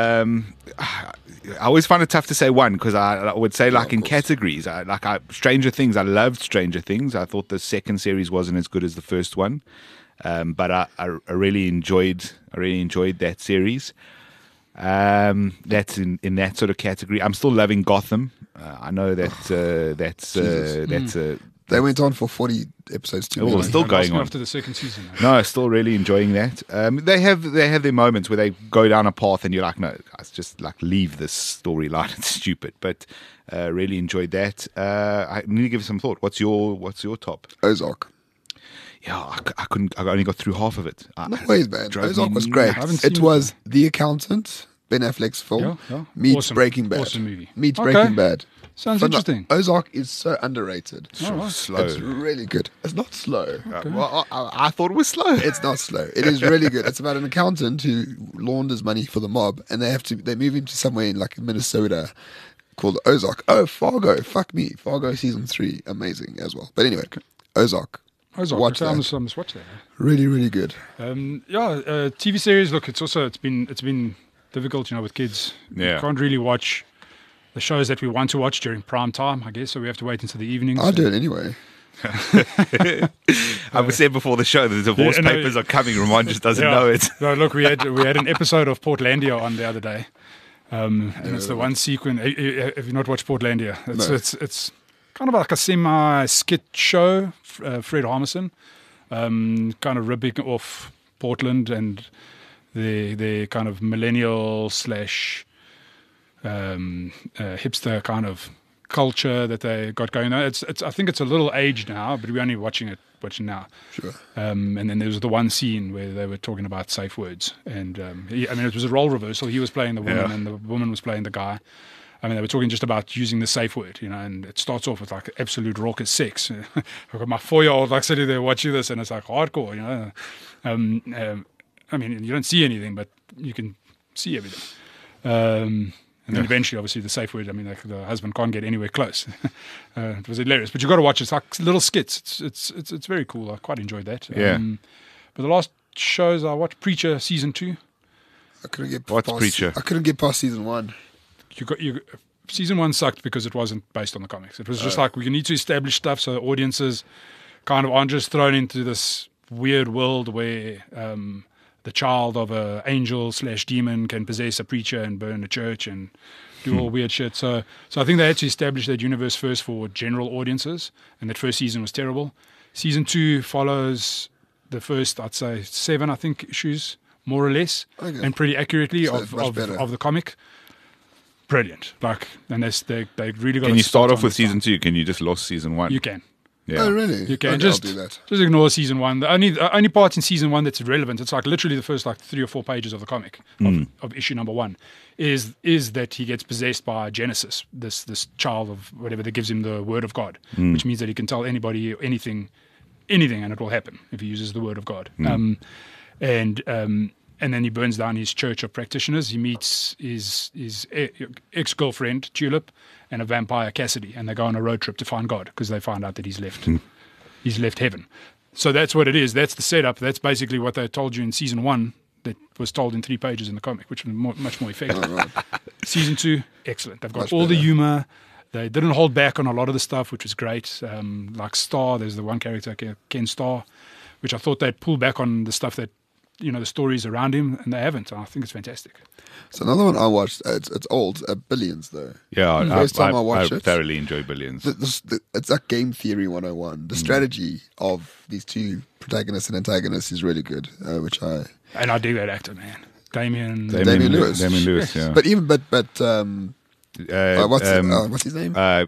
I always find it tough to say one, because I would say like of in course. categories. Stranger Things. I loved Stranger Things. I thought the second series wasn't as good as the first one, but I really enjoyed that series. That's in that sort of category. I'm still loving Gotham. I know that that's They went on for 40 episodes too. Oh, many. it's still I'm going asking on. after the second season. No, still really enjoying that. They have their moments where they go down a path and you're like, no, guys, just like leave this storyline. It's stupid. But really enjoyed that. I need to give it some thought. What's your top? Ozark. Yeah, I couldn't. I only got through half of it. No ways, man. drove Ozark me was great. I haven't seen It it. was The Accountant, Ben Affleck's film, Yeah, yeah. meets Awesome. Breaking Bad. Awesome movie. Meets Okay. Breaking Bad. Sounds But no, interesting. Ozark is so underrated. All right. Slow. It's really good. It's not slow. Well, I thought it was slow. It's not slow. It is really good. It's about an accountant who launders money for the mob, and they move him to somewhere in like Minnesota called Ozark. Oh, Fargo. Fuck me. Fargo season 3, amazing as well. But anyway, Ozark. Ozark. Watch I that. must watch that. Really, really good. TV series. Look, it's been difficult, with kids. Yeah. You can't really watch the shows that we want to watch during prime time, I guess. So we have to wait until the evenings. I'll do it anyway. I said before the show the divorce Yeah, no, papers are coming. Ramon just doesn't Yeah. know it. No, look, we had an episode of Portlandia on the other day, and it's the one sequence. Have you not watched Portlandia? No. It's kind of like a semi-skit show. Fred Harmison, kind of ripping off Portland and the kind of millennial slash hipster kind of culture that they got going on. It's I think it's a little aged now, but we're only watching now. Sure. And then there was the one scene where they were talking about safe words, and it was a role reversal. He was playing the woman, Yeah. and the woman was playing the guy. I mean, they were talking just about using the safe word, and it starts off with like absolute raucous sex. I've got my 4-year-old like sitting there watching this, and it's like hardcore, I mean, you don't see anything, but you can see everything. And then eventually, obviously, the safe word. I mean, like the husband can't get anywhere close. It was hilarious, but you got to watch it. It's like little skits. It's very cool. I quite enjoyed that. Yeah. But the last shows I watched, Preacher season 2. I couldn't get What's past, Preacher? I couldn't get past season 1. season 1 sucked because it wasn't based on the comics. It was just like we need to establish stuff so the audiences kind of aren't just thrown into this weird world where the child of a angel/demon can possess a preacher and burn a church and do all weird shit. So I think they had to establish that universe first for general audiences, and that first season was terrible. Season 2 follows the first, I'd say, 7, I think, issues, more or less, and pretty accurately So it's much better. of the comic. Brilliant. And they really got Can it you start spot off on with this time. season 2? Can you just lost season 1? You can. Yeah. Oh, really? You can Okay, just I'll do that. just ignore season 1. The only parts in season 1 that's relevant, it's like literally the first like 3 or 4 pages of the comic of issue number 1, is that he gets possessed by Genesis, this child of whatever that gives him the word of God, which means that he can tell anybody anything, and it will happen if he uses the word of God. And then he burns down his church of practitioners. He meets his ex-girlfriend, Tulip, and a vampire, Cassidy, and they go on a road trip to find God because they find out that he's left heaven. So that's what it is. That's the setup. That's basically what they told you in season 1 that was told in 3 pages in the comic, which was much more effective. Season 2, excellent. They've got Much all the better. humor. They didn't hold back on a lot of the stuff, which was great. Like Star, there's the one character, Ken Starr, which I thought they'd pull back on the stuff that, the stories around him, and they haven't. I think it's fantastic. So another one I watched, it's old, Billions though. Yeah, First time I watched it. thoroughly enjoy Billions. It's like Game Theory 101. The strategy of these two protagonists and antagonists is really good, which I... And I dig that actor, man. Damian Lewis. Damien Lewis, yeah. But even, what's his name? Paul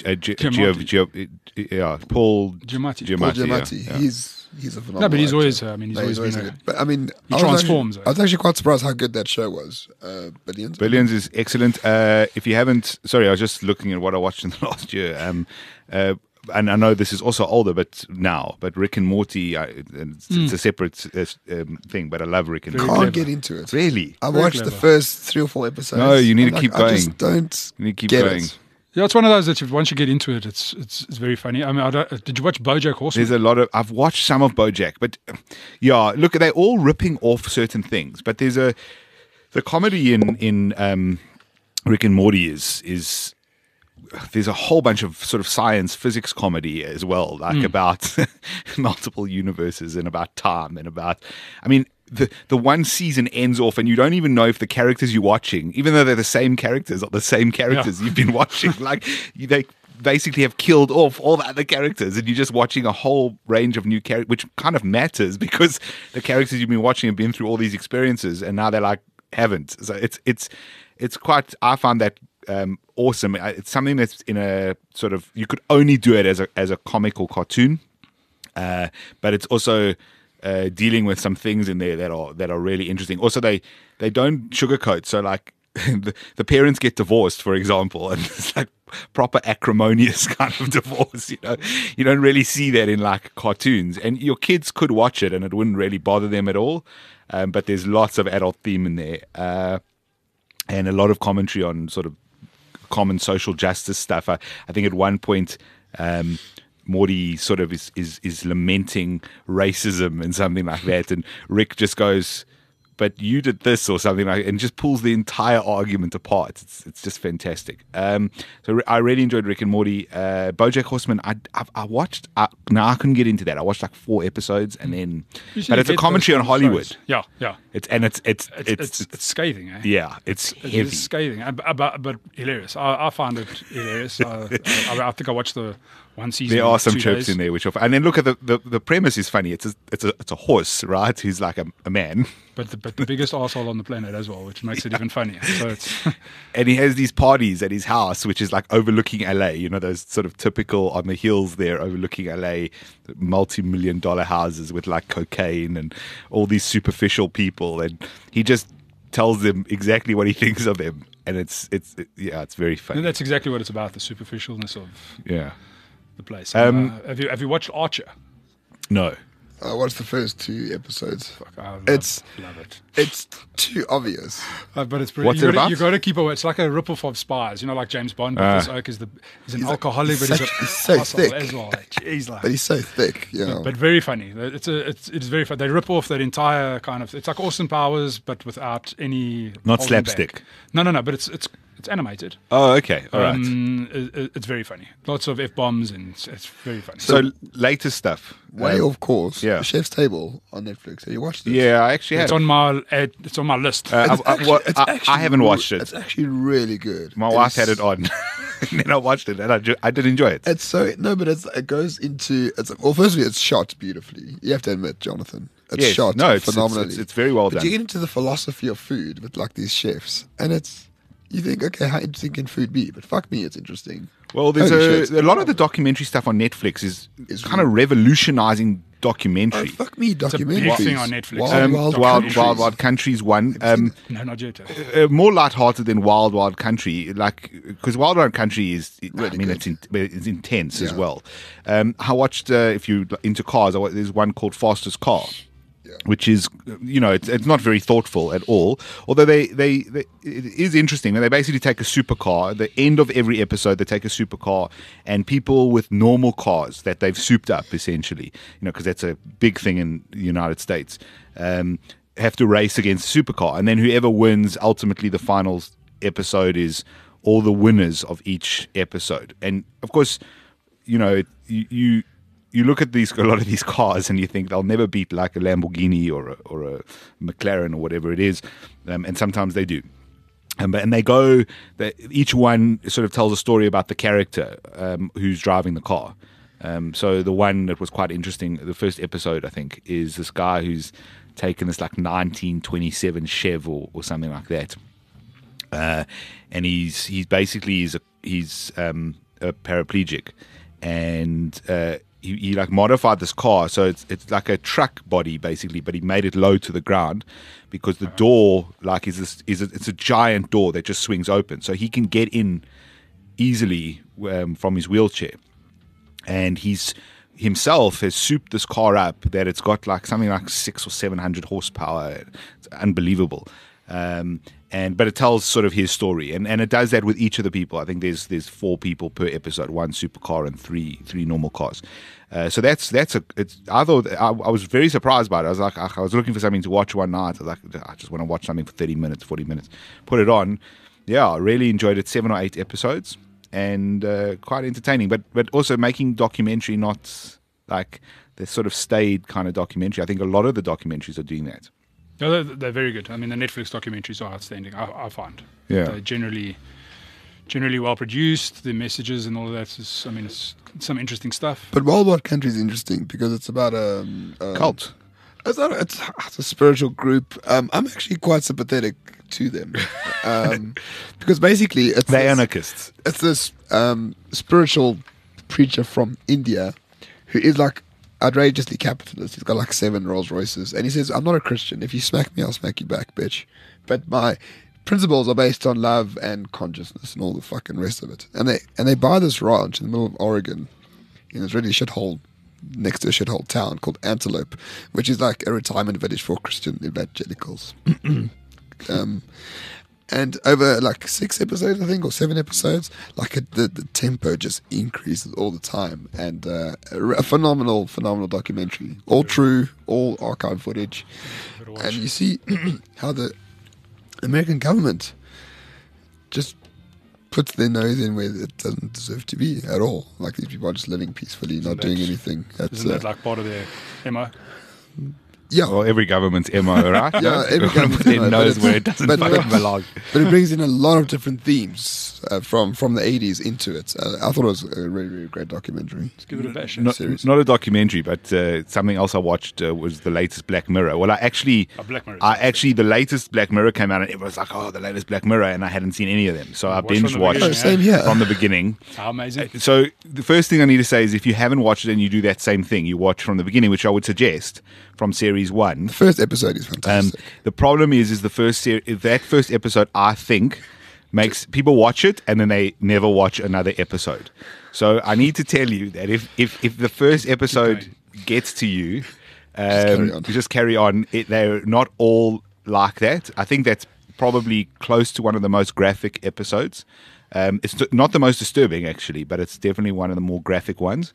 Giamatti. Paul Giamatti. Giamatti. Yeah. He's a phenomenal No, but he's actor. always, he's always been good. But I mean, he I was transforms, Actually, I was actually quite surprised how good that show was. Billions. Billions is excellent. If you haven't, sorry, I was just looking at what I watched in the last year. And I know this is also older, but Rick and Morty, it's a separate thing. But I love Rick and Very Morty. Can't clever. get into it. Really, I Very watched the clever. first 3 or 4 episodes. No, you need to I'm keep I going. just don't you need to keep get going. it. Yeah, it's one of those that once you get into it, it's very funny. I mean, did you watch BoJack Horseman? There's a lot of. I've watched some of BoJack, but yeah, look, they're all ripping off certain things. But there's the comedy in Rick and Morty is there's a whole bunch of sort of science physics comedy as well, like about multiple universes and about time and about. I mean, the one season ends off and you don't even know if the characters you're watching, even though they're the same characters, are the same characters you've been watching. Like they basically have killed off all the other characters and you're just watching a whole range of new characters, which kind of matters because the characters you've been watching have been through all these experiences and now they're like haven't. So it's quite. I find that awesome. It's something that's in a sort of, you could only do it as a comic or cartoon, but it's also dealing with some things in there that are really interesting. Also, they don't sugarcoat. So like the parents get divorced, for example, and it's like proper acrimonious kind of divorce. You don't really see that in like cartoons, and your kids could watch it and it wouldn't really bother them at all. But there's lots of adult theme in there, and a lot of commentary on sort of common social justice stuff. I think at one point, Morty sort of is lamenting racism and something like that, and Rick just goes, "But you did this," or something like, and just pulls the entire argument apart. It's just fantastic. So I really enjoyed Rick and Morty. BoJack Horseman, I watched. Now I couldn't get into that. I watched like 4 episodes, and then, but it's a commentary on Hollywood. Yeah. It's scathing, eh? yeah, it's It heavy. is scathing, but hilarious. I found it hilarious. I think I watched the one season. There are in some 2 jokes days. in there which are, and then look at the premise is funny. It's a horse, right? Who's like a man, But the biggest asshole on the planet as well, which makes it even funnier. So it's and he has these parties at his house, which is like overlooking LA. You know, those sort of typical on the hills there, overlooking LA, multi-million-dollar houses with like cocaine and all these superficial people, and he just tells them exactly what he thinks of them, and it's very funny. and that's exactly what it's about, the superficialness of Yeah. the place. Have you watched Archer? No. I watched the first 2 episodes. Fuck, I love it. It's too obvious. But it's What's it about? You got to keep away. It's like a rip-off of Spies. You know, like James Bond. But this oak is he's an alcoholic, but he's so arsehole thick. as well. Jeez, like. But he's so thick, But very funny. It is very funny. They rip off that entire kind of. It's like Austin Powers, but without any. Not holding slapstick. back. No. But it's It's animated. Oh, okay. All right. It's very funny. Lots of F-bombs, and it's very funny. So latest stuff. Way off course. yeah. Chef's Table on Netflix. Have you watched it? Yeah, I actually have. It's on my list. I haven't watched it. It's actually really good. My wife had it on, and then I watched it, and I did enjoy it. It's so no, but it goes into well. Firstly, it's shot beautifully. You have to admit, Jonathan, it's Yes. shot No, it's phenomenally. it's very well but done. you get into the philosophy of food with like these chefs, and you think, okay, how interesting can food be? But fuck me, it's interesting. Well, there's Holy shit. a lot of the documentary stuff on Netflix is kind of revolutionizing Oh, documentary. fuck me, a big documentaries. thing on Netflix. Wild Countries one. No, not yet. More lighthearted than Wild Country, because Wild Country is, Really I mean, good. it's intense as Yeah. well. I watched, if you're into cars, there's one called Fastest Car, which is, it's not very thoughtful at all. Although it is interesting. They basically take a supercar. At the end of every episode, they take a supercar and people with normal cars that they've souped up, essentially, because that's a big thing in the United States. Have to race against a supercar, and then whoever wins, ultimately the final episode is all the winners of each episode. And of course, you look at a lot of these cars and you think they'll never beat like a Lamborghini or a McLaren or whatever it is, and sometimes they do. And they go, each one sort of tells a story about the character who's driving the car. So the one that was quite interesting, the first episode, I think, is this guy who's taken this like 1927 Chev or something like that. And he's basically he's a paraplegic, and he like modified this car so it's like a truck body basically, but he made it low to the ground because the door like it's a giant door that just swings open, so he can get in easily from his wheelchair. And he's himself has souped this car up that it's got like something like 600 or 700 horsepower. It's unbelievable. But it tells sort of his story, and it does that with each of the people. I think there's 4 people per episode, 1 supercar and three normal cars. So I thought I was very surprised by it. I was like, I was looking for something to watch one night. I was like, I just want to watch something for 30 minutes, 40 minutes. Put it on. Yeah, I really enjoyed it. 7 or 8 episodes, and quite entertaining. But also making documentary not like the sort of staid kind of documentary. I think a lot of the documentaries are doing that. No, they're very good. I mean, the Netflix documentaries are outstanding, I find. Yeah. They're generally well produced. The messages and all of that is, I mean, it's some interesting stuff. But Wild Country is interesting because it's about a Cult. It's a spiritual group. I'm actually quite sympathetic to them because basically They're anarchists. it's this spiritual preacher from India who is like outrageously capitalist. He's got like 7 Rolls Royces, and he says, "I'm not a Christian. If you smack me, I'll smack you back, bitch. But my principles are based on love and consciousness and all the fucking rest of it." And they buy this ranch in the middle of Oregon, in this really shithole next to a shithole town called Antelope, which is like a retirement village for Christian evangelicals. And over like 6 episodes, I think, or 7 episodes, like the tempo just increases all the time. And a phenomenal documentary. All true, all archive footage. And you see how the American government just puts their nose in where it doesn't deserve to be at all. Like these people are just living peacefully, not doing anything. Isn't that like part of their MO? yeah. Well, every government's MO, right? Yeah, every government's It MO, but knows it's- where it doesn't but- fucking belong. But it brings in a lot of different themes from the 80s into it. I thought it was a really, really great documentary. Let's give it a bash. Not a documentary, but something else I watched was the latest Black Mirror. Well, Black Mirror. the latest Black Mirror came out, and everyone was like, "Oh, the latest Black Mirror," and I hadn't seen any of them, so I Watch from binge the watched beginning, Same here. from the beginning. How amazing. So the first thing I need to say is, if you haven't watched it and you do that same thing, you watch from the beginning, which I would suggest from series 1. The first episode is fantastic. The problem is the that first episode, I think, makes people watch it and then they never watch another episode. So I need to tell you that if the first episode gets to you, carry on. just carry on. They're not all like that. I think that's probably close to one of the most graphic episodes. It's not the most disturbing, actually, but it's definitely one of the more graphic ones.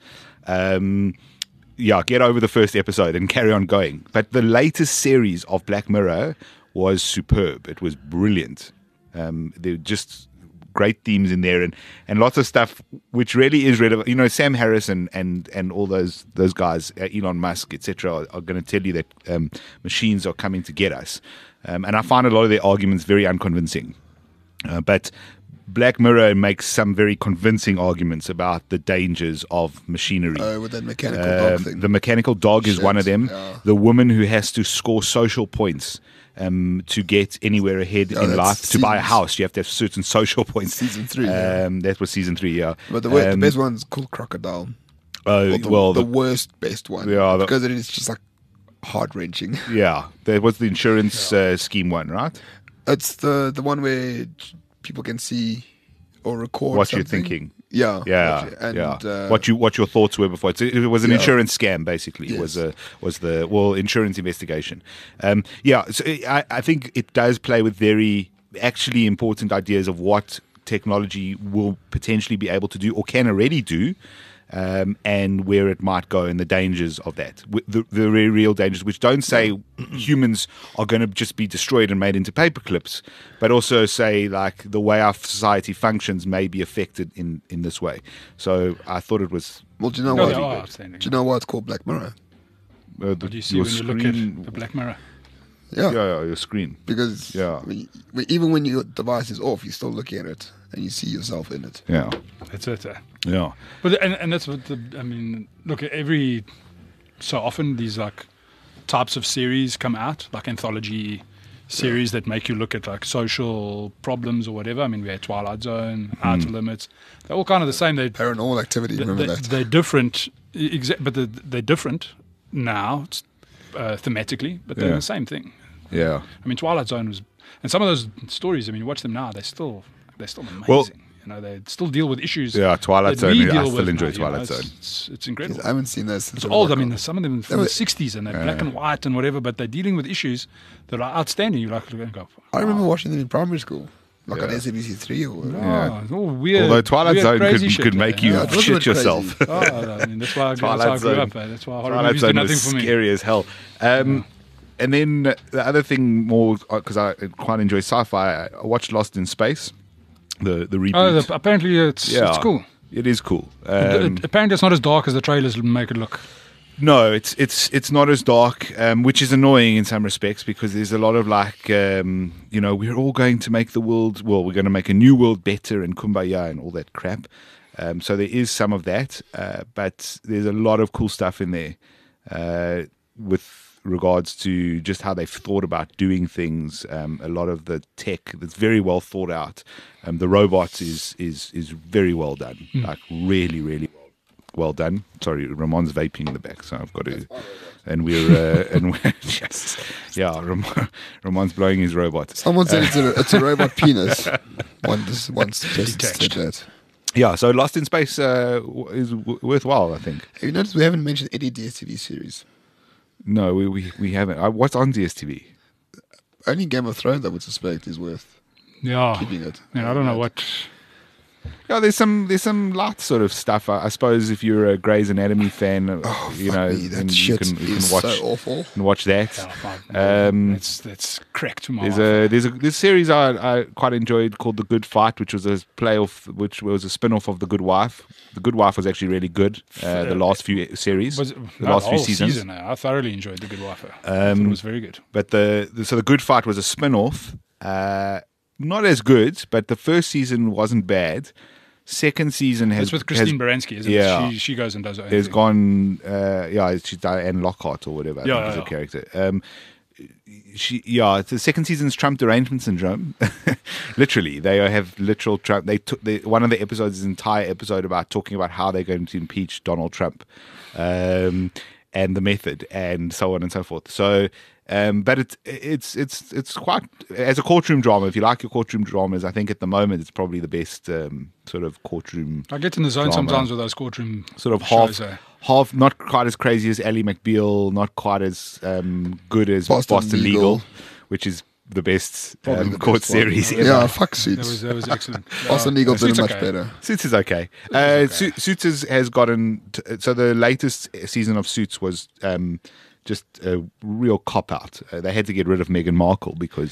Get over the first episode and carry on going. But the latest series of Black Mirror was superb. It was brilliant. They're just great themes in there, and lots of stuff which really is relevant. You know, Sam Harris and all those guys, Elon Musk, etc., are going to tell you that machines are coming to get us, and I find a lot of their arguments very unconvincing. But Black Mirror makes some very convincing arguments about the dangers of machinery. Oh, with that mechanical dog thing. The mechanical dog is one of them. Yeah. The woman who has to score social points to get anywhere ahead in that's life. To buy a seasons. house, you have to have certain social points. Season 3, yeah. That was season 3, yeah. But the best one's called Crocodile. Oh, Or the well, worst best one. Yeah, because it is just like heart wrenching. yeah, there was the insurance scheme one, right? It's the one where people can see or record What something. you're thinking. Yeah, Yeah, and yeah. What your thoughts were before it was an Yeah. insurance scam, basically. Yes. Was the insurance investigation? Yeah, so I think it does play with very actually important ideas of what technology will potentially be able to do or can already do. And where it might go and the dangers of that. The very real dangers, which don't say humans are going to just be destroyed and made into paper clips, but also say like the way our society functions may be affected in this way. So I thought it was... Well, do you know No, what? they are outstanding. Do you know why it's called Black Mirror? What do you see when you look at the Black Mirror? Yeah, Yeah, your screen. because Yeah. even when your device is off, you're still looking at it and you see yourself in it. Yeah, That's it. yeah. But and that's what I mean. Look, every so often these like types of series come out, like anthology series that make you look at like social problems or whatever. I mean, we had Twilight Zone, Outer Limits. They're all kind of the same. Paranormal Activity, remember that? They're different, but they're different now thematically, but they're Yeah. the same thing. Yeah. I mean, Twilight Zone was, and some of those stories. I mean, you watch them now; they're still amazing. Well- you know, they still deal with issues. Yeah, Twilight that Zone, we I deal still with enjoy now, you know, Twilight Zone. It's incredible. I haven't seen those since It's I was old. I like, mean, some of them from They the were- 60s and they're black and white and whatever, but they're dealing with issues that are outstanding. You like look and go, I remember watching them in primary school, like on Yeah. SABC3 or whatever. oh, it's all weird. Although Twilight weird, Zone crazy could shit, make like, you Yeah, it was a shit bit crazy. yourself. Oh, I mean, that's why I grew Twilight Zone. up. That's why horror Twilight movies did Zone nothing was for me. scary as hell. And then the other thing, more because I quite enjoy sci-fi, I watched Lost in Space, the reboot. Oh, apparently it's cool. It is cool. Apparently it's not as dark as the trailers make it look. No, it's not as dark, which is annoying in some respects because there's a lot of like, we're all going to make the world. Well, we're going to make a new world better and kumbaya and all that crap. So there is some of that, but there's a lot of cool stuff in there with regards to just how they've thought about doing things. A lot of the tech that's very well thought out. The robots is very well done, like really, really well done. Sorry, Ramon's vaping in the back, so I've got to. And we're yes, yeah. Ramon's blowing his robot. Someone said it's a robot penis. Once just said that. Yeah, so Lost in Space is worthwhile, I think. Have you noticed we haven't mentioned any DSTV series? No, we haven't. What's on DSTV? Only Game of Thrones, I would suspect, is worth Yeah. keeping it. I don't know what. Yeah, there's some light sort of stuff. I suppose if you're a Grey's Anatomy fan, Oh, you fuck know, me, that then shit you can is watch so awful. and watch that. That's cracked to my life. There's this series I quite enjoyed called The Good Fight, which was a spin-off of The Good Wife. The Good Wife was actually really good. The last few series, Was the it, no, last the few whole seasons. season, I thoroughly enjoyed The Good Wife. I thought it was very good. But so The Good Fight was a spin-off. Not as good, but the first season wasn't bad. Second season has It's with Christine Baranski, isn't yeah. it? She goes and does her own has thing. gone. She's Diane Lockhart or whatever. I think is her character. The second season's Trump derangement syndrome. Literally, they have literal Trump. One of the episodes is an entire episode about talking about how they're going to impeach Donald Trump, and the method, and so on and so forth. So. But it's quite, as a courtroom drama, if you like your courtroom dramas, I think at the moment it's probably the best sort of courtroom. I get in the zone drama. sometimes with those courtroom Sort of shows, half, not quite as crazy as Ally McBeal, not quite as good as Boston Legal, which is the best Probably the court best one. series ever. Yeah, fuck Suits. That was excellent. Boston Legal did it Suits much okay. better. Suits is okay. Suits has gotten so the latest season of Suits was just a real cop out. They had to get rid of Meghan Markle because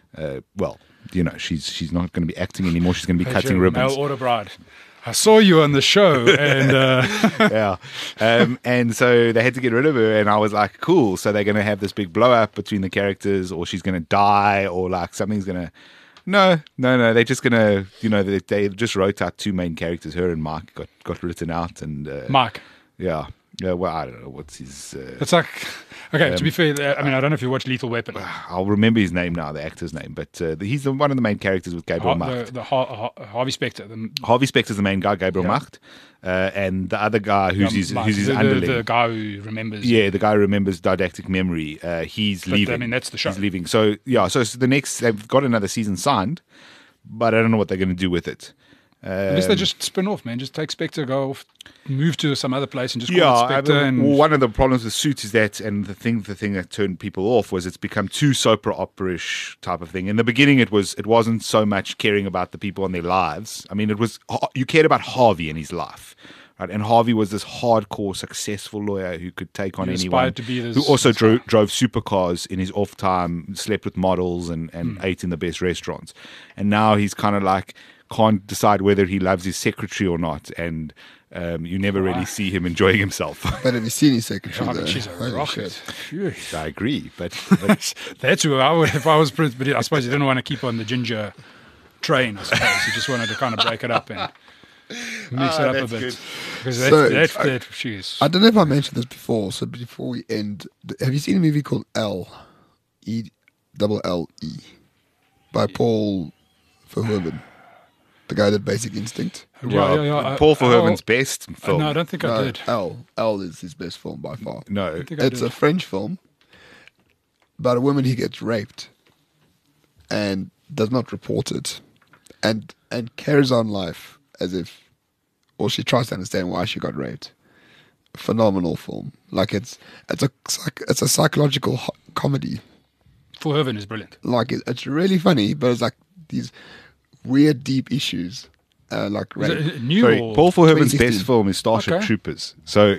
well, she's not going to be acting anymore. She's going to be cutting ribbons. Mail order bride. I saw you on the show, and yeah. And so they had to get rid of her, and I was like, cool. So they're going to have this big blow up between the characters, or she's going to die, or like something's going to. No. They're just going to, they just wrote out 2 main characters. Her and Mike got written out, and Mike. Yeah. Yeah, well, I don't know what's his. It's like, okay. To be fair, I mean, I don't know if you watch Lethal Weapon. I'll remember his name now, the actor's name, but he's one of the main characters with Gabriel Macht. Harvey Specter. Harvey Specter's the main guy, Gabriel Macht, and the other guy who's his underling, the guy who remembers. Yeah, the guy who remembers didactic memory. He's leaving. I mean, that's the show. He's leaving. So yeah, so the next they've got another season signed, but I don't know what they're going to do with it. Unless they just spin off, man. Just take Spectre, go off, move to some other place, and just call it Spectre. One of the problems with Suits is that, and the thing that turned people off was it's become too soap opera-ish type of thing. In the beginning, it wasn't so much caring about the people and their lives. I mean, you cared about Harvey and his life. Right? And Harvey was this hardcore, successful lawyer who could take on anyone. Who also drove supercars in his off time, slept with models, and ate in the best restaurants. And now he's kind of like can't decide whether he loves his secretary or not, and you never really see him enjoying himself. But have you seen his secretary? I mean, she's a rocket. I agree, but that's who I would if I was Prince. But I suppose you didn't want to keep on the ginger train. I suppose you just wanted to kind of break it up and mix it up a bit. Good. Because that she is. I don't know if I mentioned this before. So before we end, have you seen a movie called ELLE by Paul Verhoeven? The guy that Basic Instinct. Paul Verhoeven's best film. No, I don't think I did. Elle is his best film by far. No, it's a French film about a woman who gets raped and does not report it, and carries on life as if, or she tries to understand why she got raped. Phenomenal film. Like it's a psychological comedy. Verhoeven is brilliant. Like it's really funny, but it's like these weird, deep issues. Like Paul Verhoeven's best film is Starship Troopers. So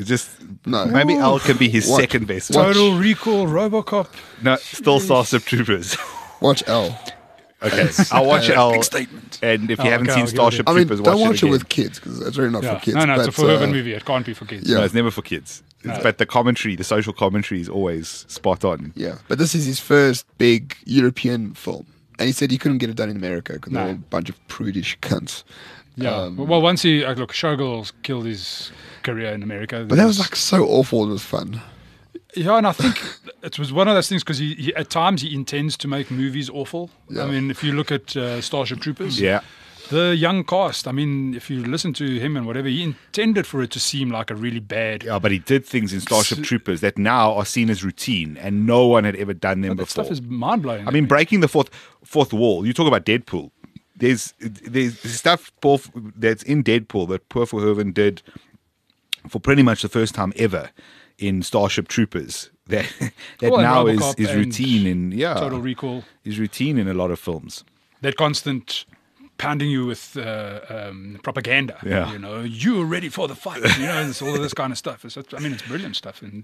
maybe Elle can be his second best. Total Recall, RoboCop. No, still Starship Troopers. Watch Elle. Okay, I'll watch Elle. Big statement. And if you haven't seen Starship Troopers, don't watch it with kids because it's really not for kids. No, it's a Verhoeven movie. It can't be for kids. Yeah. No, it's never for kids. But the commentary, the social commentary, is always spot on. Yeah, but this is his first big European film. And he said he couldn't get it done in America because they're all a bunch of prudish cunts. Yeah. Well, once Showgirls killed his career in America. But that was like so awful. It was fun. Yeah, and I think it was one of those things because he at times he intends to make movies awful. Yeah. I mean, if you look at Starship Troopers, the young cast. I mean, if you listen to him and whatever, he intended for it to seem like a really bad. Yeah, but he did things in Starship Troopers that now are seen as routine, and no one had ever done them before. That stuff is mind blowing. I mean, breaking the fourth wall. You talk about Deadpool. There's stuff that's in Deadpool that Paul Verhoeven did for pretty much the first time ever in Starship Troopers. That now is routine in Total Recall. Is routine in a lot of films. That constant pounding you with propaganda. Yeah. You know, you're ready for the fight. You know, it's all of this kind of stuff. It's brilliant stuff. And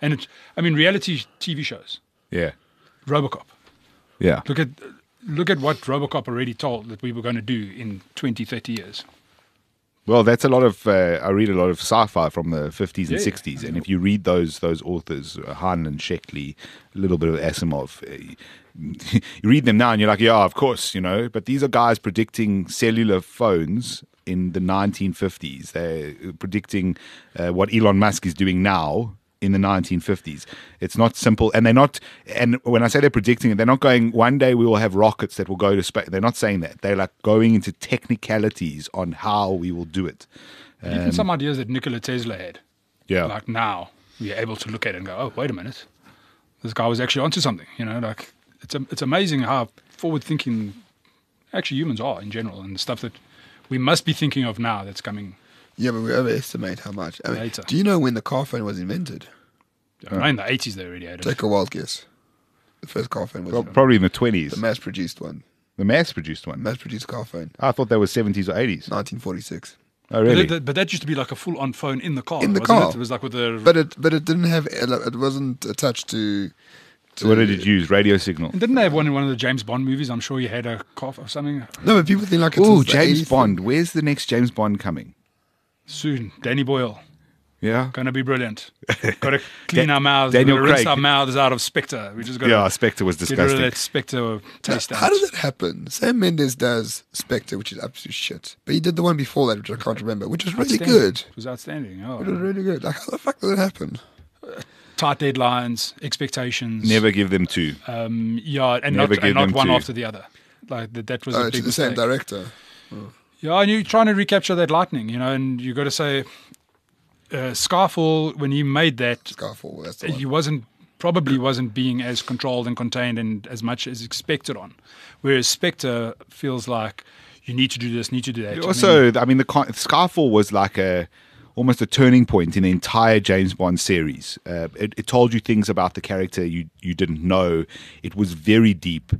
reality TV shows. Yeah. RoboCop. Yeah. Look at what RoboCop already told that we were going to do in 20, 30 years. Well, that's a lot of. I read a lot of sci-fi from the 50s and 60s, and if you read those authors, Hahn and Sheckley, a little bit of Asimov, you read them now, and you're like, yeah, of course, you know. But these are guys predicting cellular phones in the 1950s. They're predicting what Elon Musk is doing now in the 1950s. It's not simple, and they're not. And when I say they're predicting it, they're not going, one day we will have rockets that will go to space. They're not saying that. They're like going into technicalities on how we will do it. Even some ideas that Nikola Tesla had. Yeah. Like now we're able to look at it and go, oh, wait a minute, this guy was actually onto something. You know, like it's amazing how forward thinking actually humans are in general, and the stuff that we must be thinking of now that's coming. Yeah, but we overestimate how much. I mean, later. Do you know when the car phone was invented? In the 80s they already had it. Take a wild guess. The first car phone was probably in the 20s. The mass-produced one. The mass-produced one? Mass-produced car phone. I thought that was 70s or 80s. 1946. Oh, really? But that used to be like a full-on phone in the car. In the car. It was like with the... But it didn't have... It wasn't attached to What did it use? Radio signal. And didn't they have one in one of the James Bond movies? I'm sure he had a cough or something. No, but people think like it's Oh, the James 80s Bond. thing. Where's the next James Bond coming? Soon, Danny Boyle. Yeah. Gonna be brilliant. Got to clean our mouths. Daniel rinse Craig. our mouths out of Spectre. We just got Yeah, to Spectre was get rid of disgusting. that Spectre taste. How out. does that happen? Sam Mendes does Spectre, which is absolute shit. But he did the one before that, which I can't remember, which was really Outstanding. good. It was outstanding. Oh. It was really good. Like, how the fuck did that happen? Tight deadlines, expectations. Never give them two. Yeah, and Never not, give and not them one two. after the other. Like that was a It's big the same mistake. director. Yeah, and you're trying to recapture that lightning, and you got to say, Skyfall, when he made that, Skyfall, that's the one. he probably wasn't being as controlled and contained and as much as expected on. Whereas Spectre feels like you need to do this, need to do that. Also, I mean, Skyfall was like almost a turning point in the entire James Bond series. It told you things about the character you didn't know. It was very deep,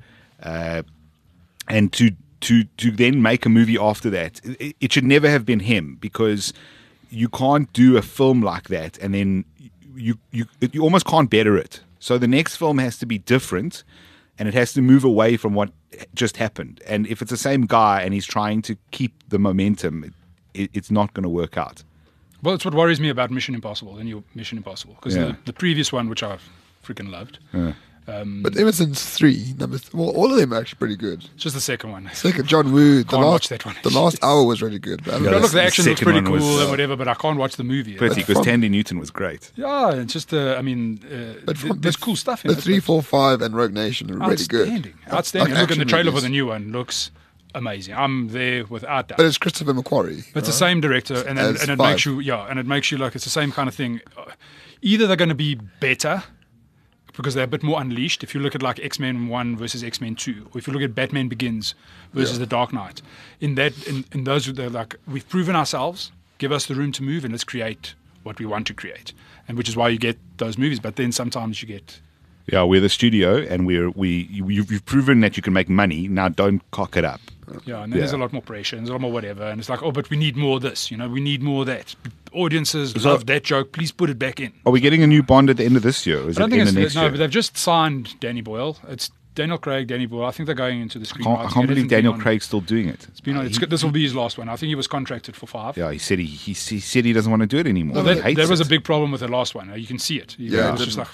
and to then make a movie after that, it should never have been him, because you can't do a film like that and then you almost can't better it. So the next film has to be different, and it has to move away from what just happened. And if it's the same guy and he's trying to keep the momentum, it's not going to work out. Well, it's what worries me about Mission Impossible, the new Mission Impossible. Because Yeah. the previous one, which I freaking loved, But ever since 3, well, all of them are actually pretty good. just the second one. Second, John Woo, Can't watch that one. the last hour was really good. But I don't Yeah, know. Look, the the action looks second pretty one cool was, and whatever, but I can't watch the movie. Pretty, because from- Tandy Newton was great. Yeah, it's just, there's cool stuff in The it. 3, but 4, 5, and Rogue Nation are really good. Outstanding. Outstanding. Like Look, and the action trailer for movies. the new one looks amazing. I'm there without doubt. But it's Christopher McQuarrie. But it's the same director, and As it five. makes you, and it makes you like it's the same kind of thing. Either they're going to be better because they're a bit more unleashed. If you look at like X-Men 1 versus X-Men 2, or if you look at Batman Begins versus The Dark Knight, in those they're like, we've proven ourselves. Give us the room to move, and let's create what we want to create, and which is why you get those movies. But then sometimes you get. Yeah, we're the studio, and you've proven that you can make money. Now don't cock it up. Yeah, and then there's a lot more pressure and there's a lot more whatever. And it's like, oh, but we need more of this, we need more of that. Audiences love that joke. Please put it back in. Are we getting a new Bond at the end of this year? Or is I don't it think in it's the next no, year? but they've just signed Danny Boyle. It's Daniel Craig, Danny Boyle. I think they're going into the screenwriting. I can't believe It hasn't been Daniel on- Craig's still doing it. It's been on, this will be his last one. I think he was contracted for 5. Yeah, he said he said he doesn't want to do it anymore. Well, He hates that was it. a big problem with the last one. You can see it. Yeah, It's it just like,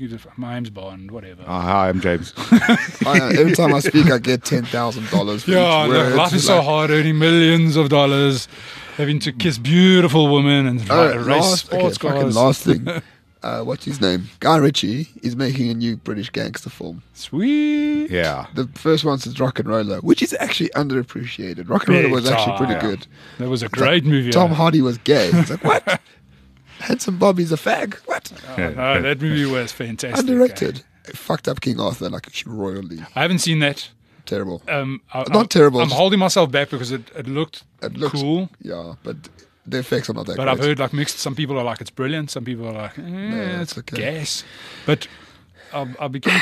my name's Bond, whatever. Hi, I'm James. Every time I speak, I get $10,000 for Yeah, each look, word. life is so Like, hard, earning millions of dollars, having to kiss beautiful women and race sports cars. last thing. What's his name? Guy Ritchie is making a new British gangster film. Sweet. Yeah. The first one's Rock and Roller, which is actually underappreciated. Rock and Roller Big was actually time. pretty good. That was a great movie. Tom Hardy was gay. It's like, what? Handsome Bobby's a fag. What? No, that movie was fantastic. Undirected. Fucked up King Arthur like royally. I haven't seen that. Terrible. Not terrible, I'm just- holding myself back because it looked It looks cool. Yeah, but the effects are not that But great. I've heard like mixed. Some people are like it's brilliant. Some people are like it's it's okay. gas. But I'll begin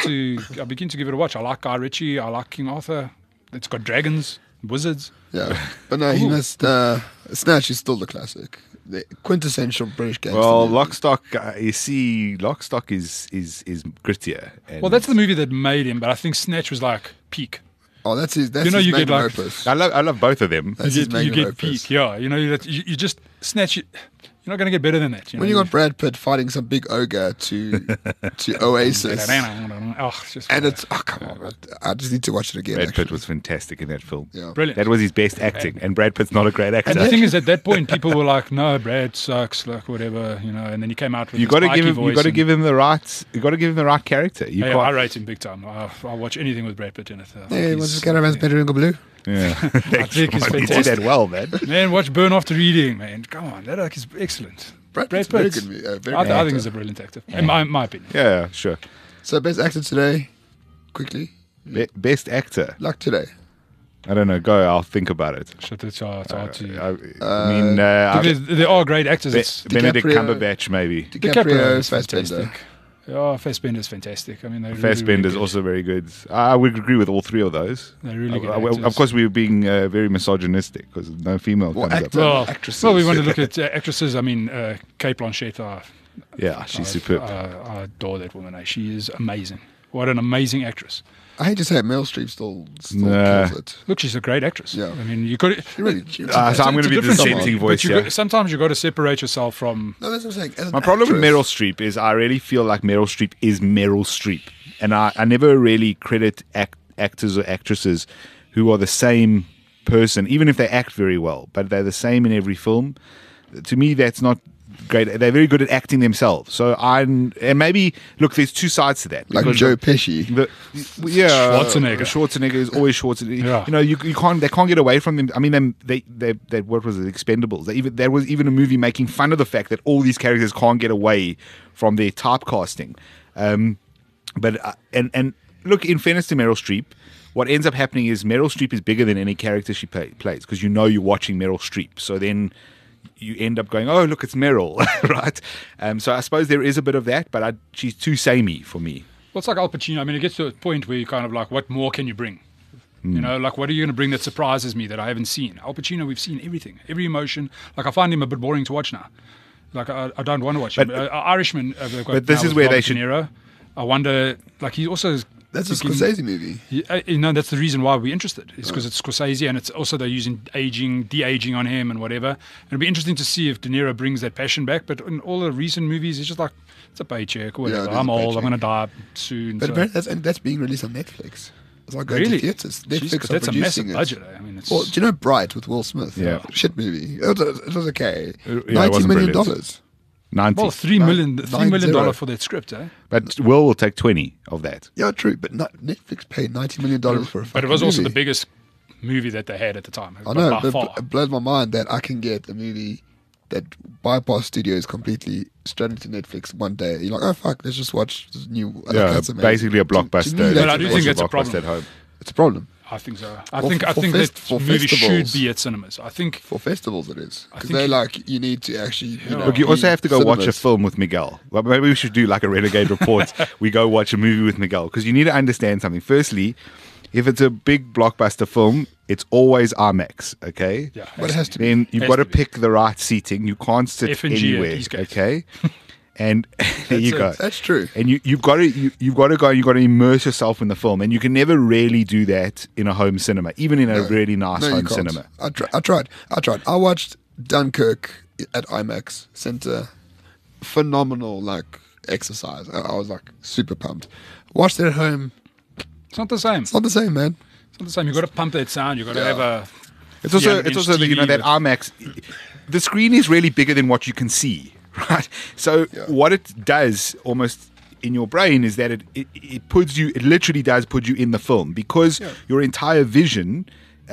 to give it a watch. I like Guy Ritchie. I like King Arthur. It's got dragons, wizards. Yeah, but no, he must. Snatch is still the classic, the quintessential British gangster. Well, movie. Lockstock, you see, Lockstock is grittier. And Well, that's the movie that made him. But I think Snatch was like peak. Oh, that's his. That's You know, his you get magnum like- opus. I love both of them. That's You his get, you magnum get opus. peak. Yeah, you just Snatch. You're not going to get better than that. When you got Brad Pitt fighting some big ogre to Oasis, Oh, it's just and it's come on, I just need to watch it again. Brad actually. Pitt was fantastic in that film. Yeah. brilliant. That was his best acting, and Brad Pitt's not a great actor. And the thing is, at that point, people were like, "No, Brad sucks," like whatever, And then he came out with you this got to spiky give him. voice You got to and- give him the right. You got to give him the right character. You Hey, can't. I rate him big time. I'll watch anything with Brad Pitt in it. I think Hey, he's- what's this caravan's better in blue? Yeah, think he's He did fantastic. that well, man. Man, watch Burn After Reading, man. Come on, that is excellent. Brad Brad Pitt's very Pitt. good. Very I good think actor. he's a brilliant actor, in my opinion. Yeah, sure. So best actor today, quickly, Best actor. like today. I don't know. Go. I'll think about it. Shit, it's hard to. I mean, there are great actors. It's Benedict DiCaprio. Cumberbatch, maybe. DiCaprio, is Fassbender. fantastic. Yeah, Fassbender's fantastic. I mean, they're Fassbender's really also very good. I would agree with all three of those. They're really good Of actors. course, we were being very misogynistic because no female Well, comes actor. up. actresses. Well, we want to look at actresses. I mean, Kate Blanchett. Yeah, she's superb. I adore that woman. She is amazing. What an amazing actress. I hate to say it, Meryl Streep still Nah. kills it. Look, she's a great actress. Yeah. I mean, you could. She really, So I'm going to be the dissenting voice here. Sometimes you got to separate yourself from. No, that's what I'm saying. As an My problem with actress- Meryl Streep is I really feel like Meryl Streep is Meryl Streep. And I never really credit actors or actresses who are the same person, even if they act very well, but they're the same in every film. To me, that's not great. They're very good at acting themselves. So and maybe, look, there's two sides to that. Like Because Joe Pesci. Schwarzenegger is always Schwarzenegger. Yeah. You know, you can't. They can't get away from them. I mean, they what was it? Expendables. There was even a movie making fun of the fact that all these characters can't get away from their typecasting. But look, in fairness to Meryl Streep, what ends up happening is Meryl Streep is bigger than any character she plays because you know you're watching Meryl Streep. So then you end up going, oh, look, it's Meryl, right? So I suppose there is a bit of that, but she's too samey for me. Well, it's like Al Pacino. I mean, it gets to a point where you're kind of like, what more can you bring? You know, like, what are you going to bring that surprises me that I haven't seen? Al Pacino, we've seen everything, every emotion. Like, I find him a bit boring to watch now. Like, I don't want to watch him. Irishman, they've got But this now is with where Robert they De should- Niro. I wonder, like, he also is That's a thinking- Scorsese movie. You know, that's the reason why we're interested. It's because it's Scorsese, and it's also they're using de-aging on him and whatever. And it'll be interesting to see if De Niro brings that passion back. But in all the recent movies, it's just like, it's a paycheck or whatever. it is I'm a old. paycheck. I'm going to die soon. But so. that's being released on Netflix. It's like going Really? to theaters. Jeez, Netflix but are that's a massive producing it. budget. I mean, it's Well, do you know Bright with Will Smith? Yeah. Shit movie. It was okay. It $90 wasn't million. brilliant. 90. well, $3 million $90. for that script, eh? But will take 20 of that. Yeah, true. But Netflix paid $90 million for a But it was also the movie. biggest movie that they had at the time. I know, by but far. it blows my mind that I can get a movie that bypass studios completely straight into Netflix one day. You're like, oh fuck, let's just watch this new. Yeah, that's amazing. basically a To me, blockbuster. that's But I do think amazing. it's a blockbuster problem. at home. It's a problem. I think so. I Well, think for that for movie should festivals. be at cinemas. I think For festivals, it is because think- they're like you need to actually. You know, Look, you also be have to go watch a cinemas. film with Miguel. Well, maybe we should do like a Renegade Report. We go watch a movie with Miguel because you need to understand something. Firstly, if it's a big blockbuster film, it's always IMAX, okay? yeah, But it has to be. Then you've Has got to to be. pick the right seating. You can't sit F and G at anywhere, Eastgate. okay? And there you go. That's true. And you've got to go. You've got to immerse yourself in the film, and you can never really do that in a home cinema, even in a really nice No, you home can't. cinema. I tried. I watched Dunkirk at IMAX Center. Phenomenal, like exercise. I was like super pumped. Watched it at home. it's not the same. It's not the same, man. It's not the same. You've got to pump that sound. You've got to Yeah. have a. It's also 300-inch that, you know, TV that with- IMAX. The screen is really bigger than what you can see, right? So Yeah. what it does almost in your brain is that it puts you. It literally does put you in the film because your entire vision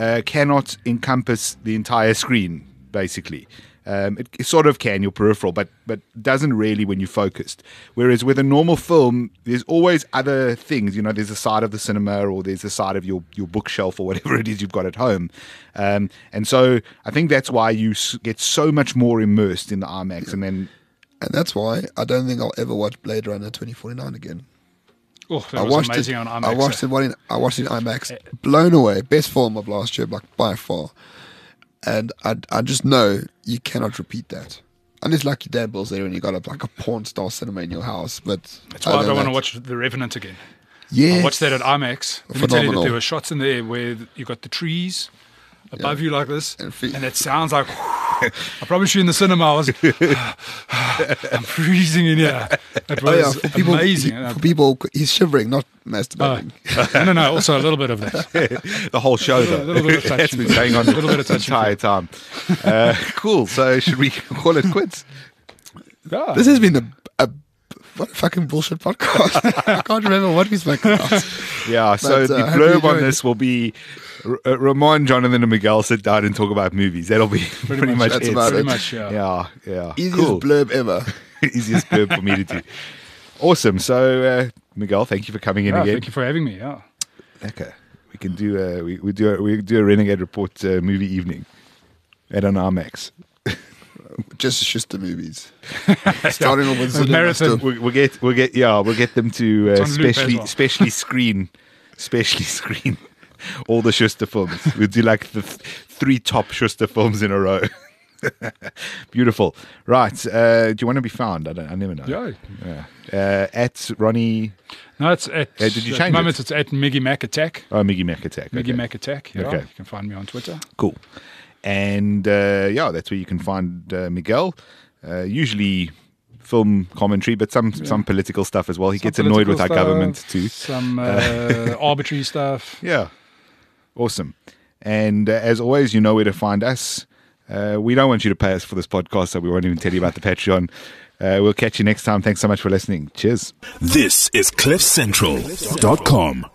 cannot encompass the entire screen. Basically, it sort of can your peripheral, but doesn't really when you're focused. Whereas with a normal film, there's always other things. You know, there's a side of the cinema, or there's a side of your bookshelf, or whatever it is you've got at home. And so I think that's why you get so much more immersed in the IMAX, and then. And that's why I don't think I'll ever watch Blade Runner 2049 again. Oh, that I was watched amazing it. on IMAX. I watched it in IMAX. Blown away. Best film of last year, like by far. And I just know you cannot repeat that. Unless like your dad was there and you got like a porn star cinema in your house. But That's why I don't want to watch The Revenant again. Yeah. I watched that at IMAX. Let me tell you that Phenomenal. there were shots in there where you got the trees above you like this, And and, fe- it sounds like. I promise you in the cinema, I was. I'm freezing in here. It Oh, yeah, was for people, amazing. for people, he's shivering, not masturbating. No. Also a little bit of that. The whole show, though. A little bit of touch. It's been going on A little bit of the touch. entire time. Cool. So should we call it quits? Yeah. This has been a what a fucking bullshit podcast. I can't remember what we spoke about. Yeah. So But, the I hope you blurb on enjoyed this will be Ramon, Jonathan, and Miguel sit down and talk about movies. That'll be pretty much That's it. about Pretty it. much, yeah. Yeah. Easiest Cool. blurb ever. Easiest blurb for me to do. Awesome. So Miguel, thank you for coming in Yeah, again. thank you for having me. Yeah. Okay. We can do we do a Renegade Report movie evening at an IMAX. Just Schuster movies. Starting off with A Zillion marathon. Master. We'll get them to It's on loop as well. specially screen all the Schuster films. We'll do like the 3 top Schuster films in a row. Beautiful. Right. Do you want to be found? I never know. Yeah. At Ronnie. No, it's at. Did you at change the moment, it? it's at Miggy Mac Attack. Oh, Miggy Mac Attack. Miggy Okay. Mac Attack. Yeah. Okay. You can find me on Twitter. Cool. And that's where you can find Miguel. Usually film commentary, but some political stuff as well. He gets annoyed with our government too. Some arbitrary stuff. Yeah. Awesome. And as always, you know where to find us. We don't want you to pay us for this podcast, so we won't even tell you about the Patreon. We'll catch you next time. Thanks so much for listening. Cheers. This is CliffCentral.com.